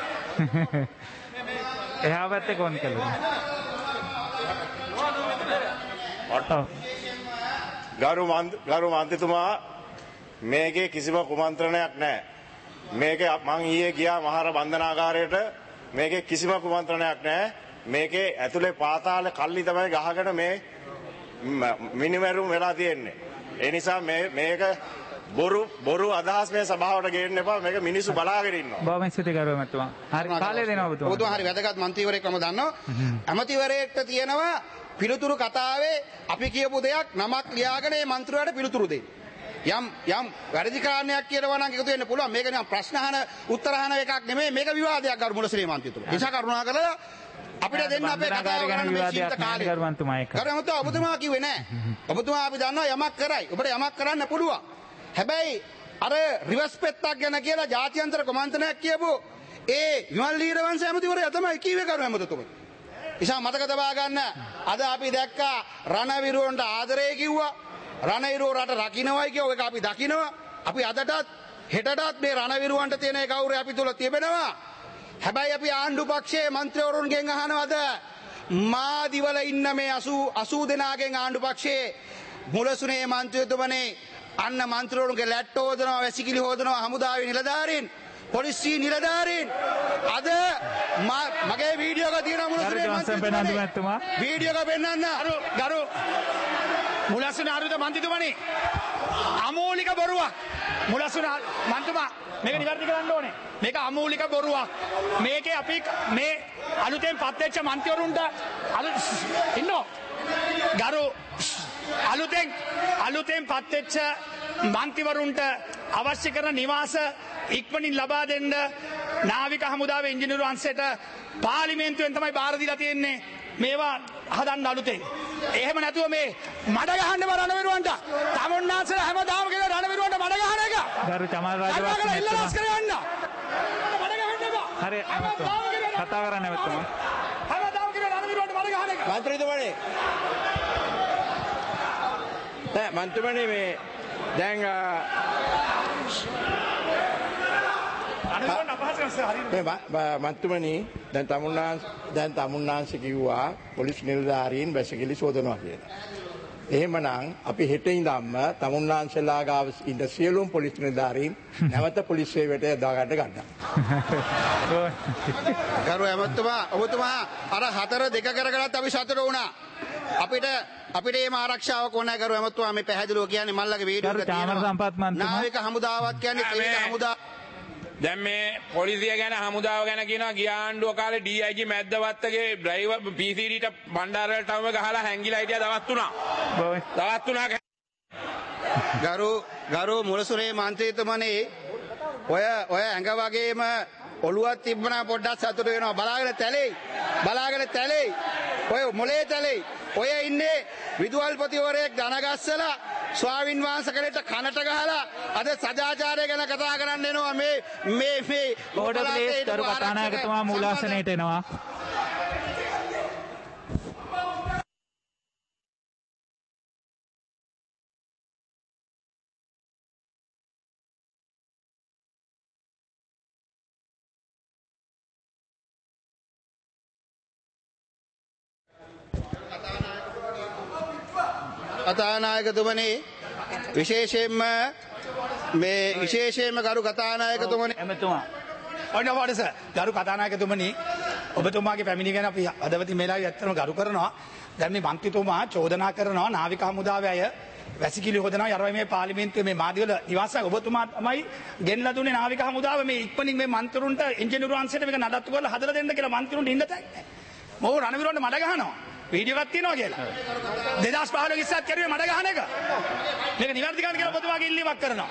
එහා පැත්තේ ඔන් කරලා. ගරු මන්ත්‍රීතුමා මේකේ කිසිම කුමන්ත්‍රණයක් නැහැ. මේකේ මං ඊයේ ගියා මහර බන්ධනාගාරයට මේකේ කිසිම කුමන්ත්‍රණයක් නැහැ. මේකේ ඇතුලේ පාතාලේ කල්ලි තමයි ගහගෙන මේ මිනිමරුම් වෙලා තියෙන්නේ. ඒ නිසා මේක බොරු අදහස් මේ සභාවට ගේන්න එපා. මේක මිනිස්සු බලාගෙන ඉන්නවා. බොහොම ස්තුතියි කරුවා මැතිතුමා. හරි කාලය දෙනවා ඔබතුමා. ඔබතුමා හරි වැදගත් මන්ත්‍රීවරයෙක්ම දන්නවා. ඇමතිවරයෙක්ට තියෙනවා පිළිතුරු කතාවේ අපි කියපු දෙයක් නමක් ලියාගෙන මේ මන්ත්‍රීවරයාට පිළිතුරු දෙන්න. යම් වැරදි කාරණයක් කියනවා නම් එකතු වෙන්න පුළුවන්. මේක නිකන් ප්‍රශ්න අහන උත්තර අහන එකක් නෙමෙයි. මේක විවාදයක් ගරු මුල ශ්‍රී මන්ත්‍රීතුමා. නිසා කරුණාකරලා අපිට දෙන්න අපේ කතාව කරන්න මේ චින්ත කාලේ. කරුණාකරලා ඔබතුමා කිව්වේ නෑ. ඔබතුමා අපි දන්නවා යමක් කරයි. ඔබට යමක් කරන්න පුළුවන්. හැබැයි අර රිවර්ස් පෙත්තක් ගැන කියලා ජාත්‍යන්තර කුමන්ත්‍රණයක් කියපු ඒ විමල් ලීරවංශ ඇමතිවරයා තමයි කිව්වේ කරු ඇමතිතුමනි. නිසා මතක තබා ගන්න අද අපි දැක්කා රණවිරුවන්ට ආදරය කිව්වා. රණවිරුව රට රකින්නවයි කියව එක අපි දකිනවා. අපි අදටත් හෙටටත් මේ රණවිරුවන්ට තියෙන ඒ ගෞරවය අපි තුල තිබෙනවා. හැබැයි අපි ආණ්ඩු පක්ෂයේ മന്ത്രിවරුන්ගෙන් අහනවද මාදිවල ඉන්න මේ 80 දෙනාගෙන් ආණ්ඩු පක්ෂයේ මුලසුනේ മന്ത്രിතුමනේ අන්න මන්ත්‍රීවරුන්ගේ ලැට්ටෝ හොදනවා, වැසිකිලි හොදනවා, හමුදාවේ නිලධාරීන්, පොලිසිය නිලධාරීන් අද මගේ වීඩියෝ එක තියෙනවා මුලසුනේ මන්ත්‍රීතුමා. වීඩියෝ එක පෙන්නන්න. ගරු මුලසුනේ ආරුද මන්ත්‍රීතුමනි. අමෝලික බොරුවක්. මුලසුනේ මන්ත්‍රීතුමා මේක නිවැරදි කරන්න ඕනේ. මේක අමෝලික බොරුවක්. මේකේ අපි මේ අලුතෙන් පත් වෙච්ච මන්ත්‍රීවරුන්ට ඉන්නෝ. ගරු අලුතෙන් පත්වෙච්ච මන්ත්‍රීවරුන්ට අවශ්‍ය කරන නිවාස ඉක්මනින් ලබා දෙන්න නාවික හමුදාවේ ඉංජිනේරු අංශයට පාර්ලිමේන්තුවෙන් තමයි බාර දීලා තියෙන්නේ මේවා හදන්න අලුතෙන්. එහෙම නැතුව මේ මඩ ගහන්න බෑ රණවිරුවන්ට. තමුන්නාන්සලා හැමදාම කියන රණවිරුවන්ට මඩ ගහන එක. ගරු චමල් රාජපක්ෂ ඉල්ලස් කරගන්න. මඩ ගහන්න එපා. හරි කතා කරන්න නැවතුමා. හැමදාම කියන රණවිරුවන්ට මඩ ගහන එක. මන්ත්‍රීතුමනි. මන්ත්‍රීතුමනි මේ දැන් මන්ත්‍රීතුමනි දැන් තමුන්නාන්ස කිව්වා පොලිස් නිලධාරීන් වැසිකිලි සෝදනවා කියලා. එහෙමනම් අපි හෙට ඉඳන්ම තමුන්නාන්සලා ගාව ඉන්න සියලුම පොලිස් නිලධාරීන් නැවත පොලිස් සේවයට යොදාගන්න ගන්නවා. ගරු ඇමතුමා ඔබතුමා අර 4-2 කරගලත් අපි සතුට වුණා. අපිට මේ ආරක්ෂාව කොහොනයි කරු ඇමතුමා මේ පැහැදිලිව කියන්නේ මල්ලගේ වීඩියෝ එක තියෙනවා. නාවික හමුදාවක් කියන්නේ ත්‍රිවිධ හමුදා. දැන් මේ පොලිසිය ගැන හමුදාව ගැන කියනවා ගිය ආණ්ඩුව කාලේ DIG මැද්දවත්තගේ ඩ්‍රයිවර් PCDට බණ්ඩාරවලට තවම ගහලා හැංගිලා හිටියා දවස් 3ක්. ගරු මුලසුරේ මන්ත්‍රීතුමනි ඔය ඇඟ වගේම ඔළුවක් තිබ්බනම් පොඩ්ඩක් සතුටු වෙනවා. බලාගෙන තැලෙයි. ඔය මොලේ තැලෙයි. ඔය ඉන්නේ විදුහල්පතිවරයෙක් දනගස්සලා ස්වාමින් වහන්සේ කෙනෙක්ට කනට ගහලා අද සදාචාරය ගැන කතා කරන්න එනවා මේ ඕඩර් ප්ලීස් කරු කතානායකතුමා මූලාසනයට එනවා. කතානායකතුමනි විශේෂයෙන්ම ගරු කතානායකතුමනි එමතුමා ඔන්න වඩස ගරු කතානායකතුමනි ඔබතුමාගේ පැමිණි ගැන අපි අදවති මේලාවේ ඇත්තටම ගරු කරනවා. දැන් මේ මන්ත්‍රීතුමා චෝදනා කරනවා නාවික හමුදාවේ අය වැසිකිලි හොදනවා යරවයි මේ පාර්ලිමේන්තුවේ මේ මාදිවල නිවාසයක් ඔබතුමා තමයි ගෙන්නලා දුන්නේ නාවික හමුදාව මේ ඉක්මනින් මේ මන්ත්‍රීතුන්ට ඉංජිනේරු අංශයට මේක නඩත්තු කරලා හදලා දෙන්න කියලා මන්ත්‍රීතුන්ට ඉන්න තැයි. මොහු රණවිරුවන්ට මඩ ගහනවා. වීඩියෝ එකක් තියෙනවා කියලා. 2015 ඉස්සත් කරුවේ මඩ ගහන එක. මේක නිවැරදි කරන්න කියලා ඔබතුමාගේ ඉල්ලීමක් කරනවා.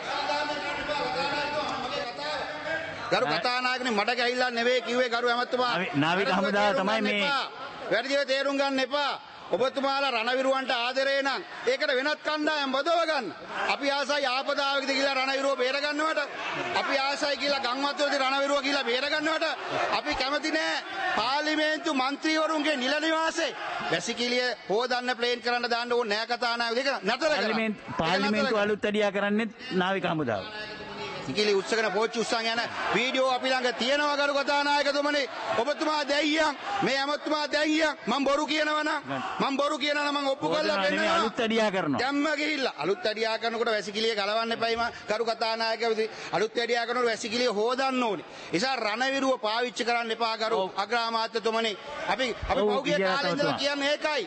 ගරු කතානායකනි මඩ ගහිලා නෙවෙයි කිව්වේ ගරු ඇමතුමා. නාවික හමුදාව තමයි මේ වැඩිව තේරුම් ගන්න එපා. ඔබතුමාලා රණවිරුවන්ට ආදරේ නම් ඒකට වෙනත් කණ්ඩායම් බදව ගන්න. අපි ආසයි ආපදාවකද කියලා රණවිරුව බේර ගන්නවට. අපි ආසයි කියලා ගම්වත්වලදී රණවිරුව කියලා බේර ගන්නවට. අපි කැමති නෑ පාර්ලිමේන්තු මන්ත්‍රීවරුන්ගේ නිල නිවාසේ වැසිකිළිය හොදන්න ප්ලේන් කරන්න දාන්න ඕනේ නෑ කතානායක දෙක නතර කරන්න. පාර්ලිමේන්තු අලුත් වැඩියා කරන්නේ නාවික හමුදාව. සිකිලි උත්සකන පෝච්චි උස්සන් යන වීඩියෝ අපි ළඟ තියෙනවා ගරු කතානායකතුමනි. ඔබතුමා දැයියන් මේ ඇමතුමා දැයියන් මම බොරු කියනවනම් මම ඔප්පු කරලා දෙන්නවා. අලුත් වැඩියා කරනවා. දැම්ම ගිහිල්ලා අලුත් වැඩියා කරනකොට වැසිකිළිය ගලවන්න එපයි ගරු කතානායකවදී. අලුත් වැඩියා කරනකොට වැසිකිළිය හොදන්න ඕනේ. නිසා රණවිරුව පාවිච්චි කරන්න එපා ගරු අග්‍රාමාත්‍යතුමනි. අපි පෞගිය කාලේ ඉඳලා කියන්නේ ඒකයි.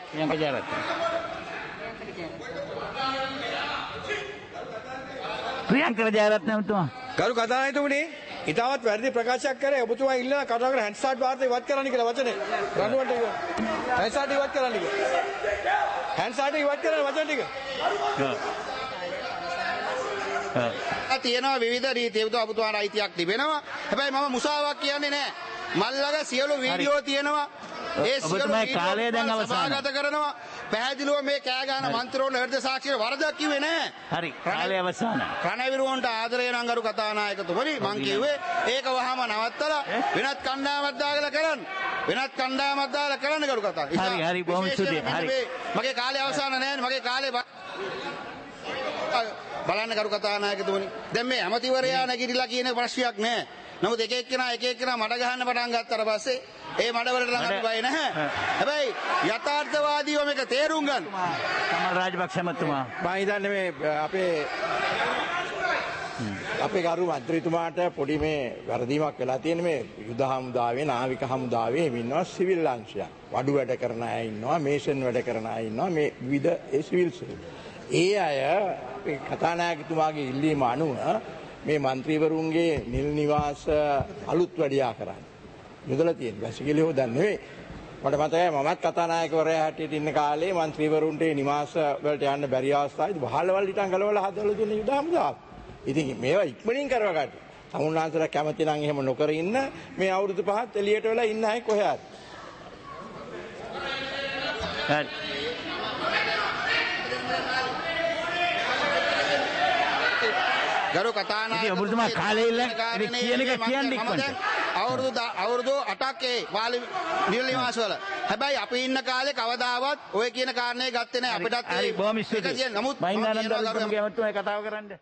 ප්‍රියංක ජයරත්න මහත්මයා ගරු කතානායකතුමනි ඉතාමත් වැරදි ප්‍රකාශයක් කරේ ඔබතුමා ඉල්ලන කතාවකට හැන්ඩ්සාට් වාර්තා ඉවත් කරන්න කියලා වචනේ රණුවන්ට කිව්වා හැන්ඩ්සාට් ඉවත් කරන්න කියලා හැන්ඩ්සාට් ඉවත් කරන්න වචන ටික තියෙනවා විවිධ ರೀತಿ ඔබතුමාට අයිතියක් තිබෙනවා. හැබැයි මම මුසාවක් කියන්නේ නැහැ. මල්ලග සියලු වීඩියෝ තියෙනවා. ඒ සියලු කාලය දැන් අවසానයි. සභාගත කරනවා. පැහැදිලිව මේ කෑ ගන්න මන්ත්‍රෝල හෘද සාක්ෂිය වරදක් කිව්වේ නැහැ. හරි කාලය අවසానයි. රණවිරුවන්ට ආදරය නම් ගරු කතානායකතුමනි මං කිව්වේ ඒක වහම නවත්තලා වෙනත් කණ්ඩායමක් දාලා කරන්න ගරු කතා. හරි බොහොම ස්තුතියි. හරි මගේ කාලය අවසాన නැහැ. මගේ කාලේ බලන්න ගරු කතානායකතුමනි දැන් මේ ඇමතිවරයා නැගිටලා කියන ප්‍රශ්නයක් නැහැ. නමුත් එක එක්කෙනා මඩ ගහන්න පටන් ගත්තාට පස්සේ ඒ මඩවලට නම් අපි බය නැහැ. හැබැයි යථාර්ථවාදීව මේක තේරුම් ගන්න. කමල් රාජපක්ෂ මහත්මයා මම හිතන්නේ මේ අපේ ගරු මන්ත්‍රීතුමාට පොඩි මේ වැරදීමක් වෙලා තියෙන මේ යුද හමුදාවේ නාවික හමුදාවේ ඉන්නවා සිවිල් අංශයක්. වඩු වැඩ කරන අය ඉන්නවා, මේෂන් වැඩ කරන අය ඉන්නවා, මේ විවිධ ඒ සිවිල් ඒ අය කතානායකතුමාගේ ඉල්ලීම අනුව මේ මන්ත්‍රීවරුන්ගේ නිල් නිවාස අලුත් වැඩියා කරන්න. යොදලා තියෙන වැසිකිලි හොදන්න නෙවෙයි. මට මතකයි මමත් කතානායකවරයා හැටියට ඉන්න කාලේ මන්ත්‍රීවරුන්ට නිවාස වලට යන්න බැරි අවස්ථාවේදී වහලවල් හිටන් ගලවලා හදලා දුන්නේ යුද හමුදාව. ඉතින් මේවා ඉක්මනින් කරව ගන්න. තමුන්නාන්සලා කැමති නම් එහෙම නොකර ඉන්න මේ අවුරුදු 5ත් එළියට වෙලා ඉන්න අය කොහේ හරි. ගරු කතානායක ඉතින් ඔබතුමා කාලේ ඉල්ල කියන එක කියන්නේ ඉක්මනට. අවුරුදු 8ක් ඒ වාලි නියුලි මාසවල. හැබැයි අපි ඉන්න කාලේ කවදාවත් ඔය කියන කාරණේ ගත්තේ නැහැ. අපිටත් හරි බොහොම ස්තුතියි. නමුත් මහින්දානන්ද අලුත්ගමගේ ඇමතුමයි කතාව කරන්නේ.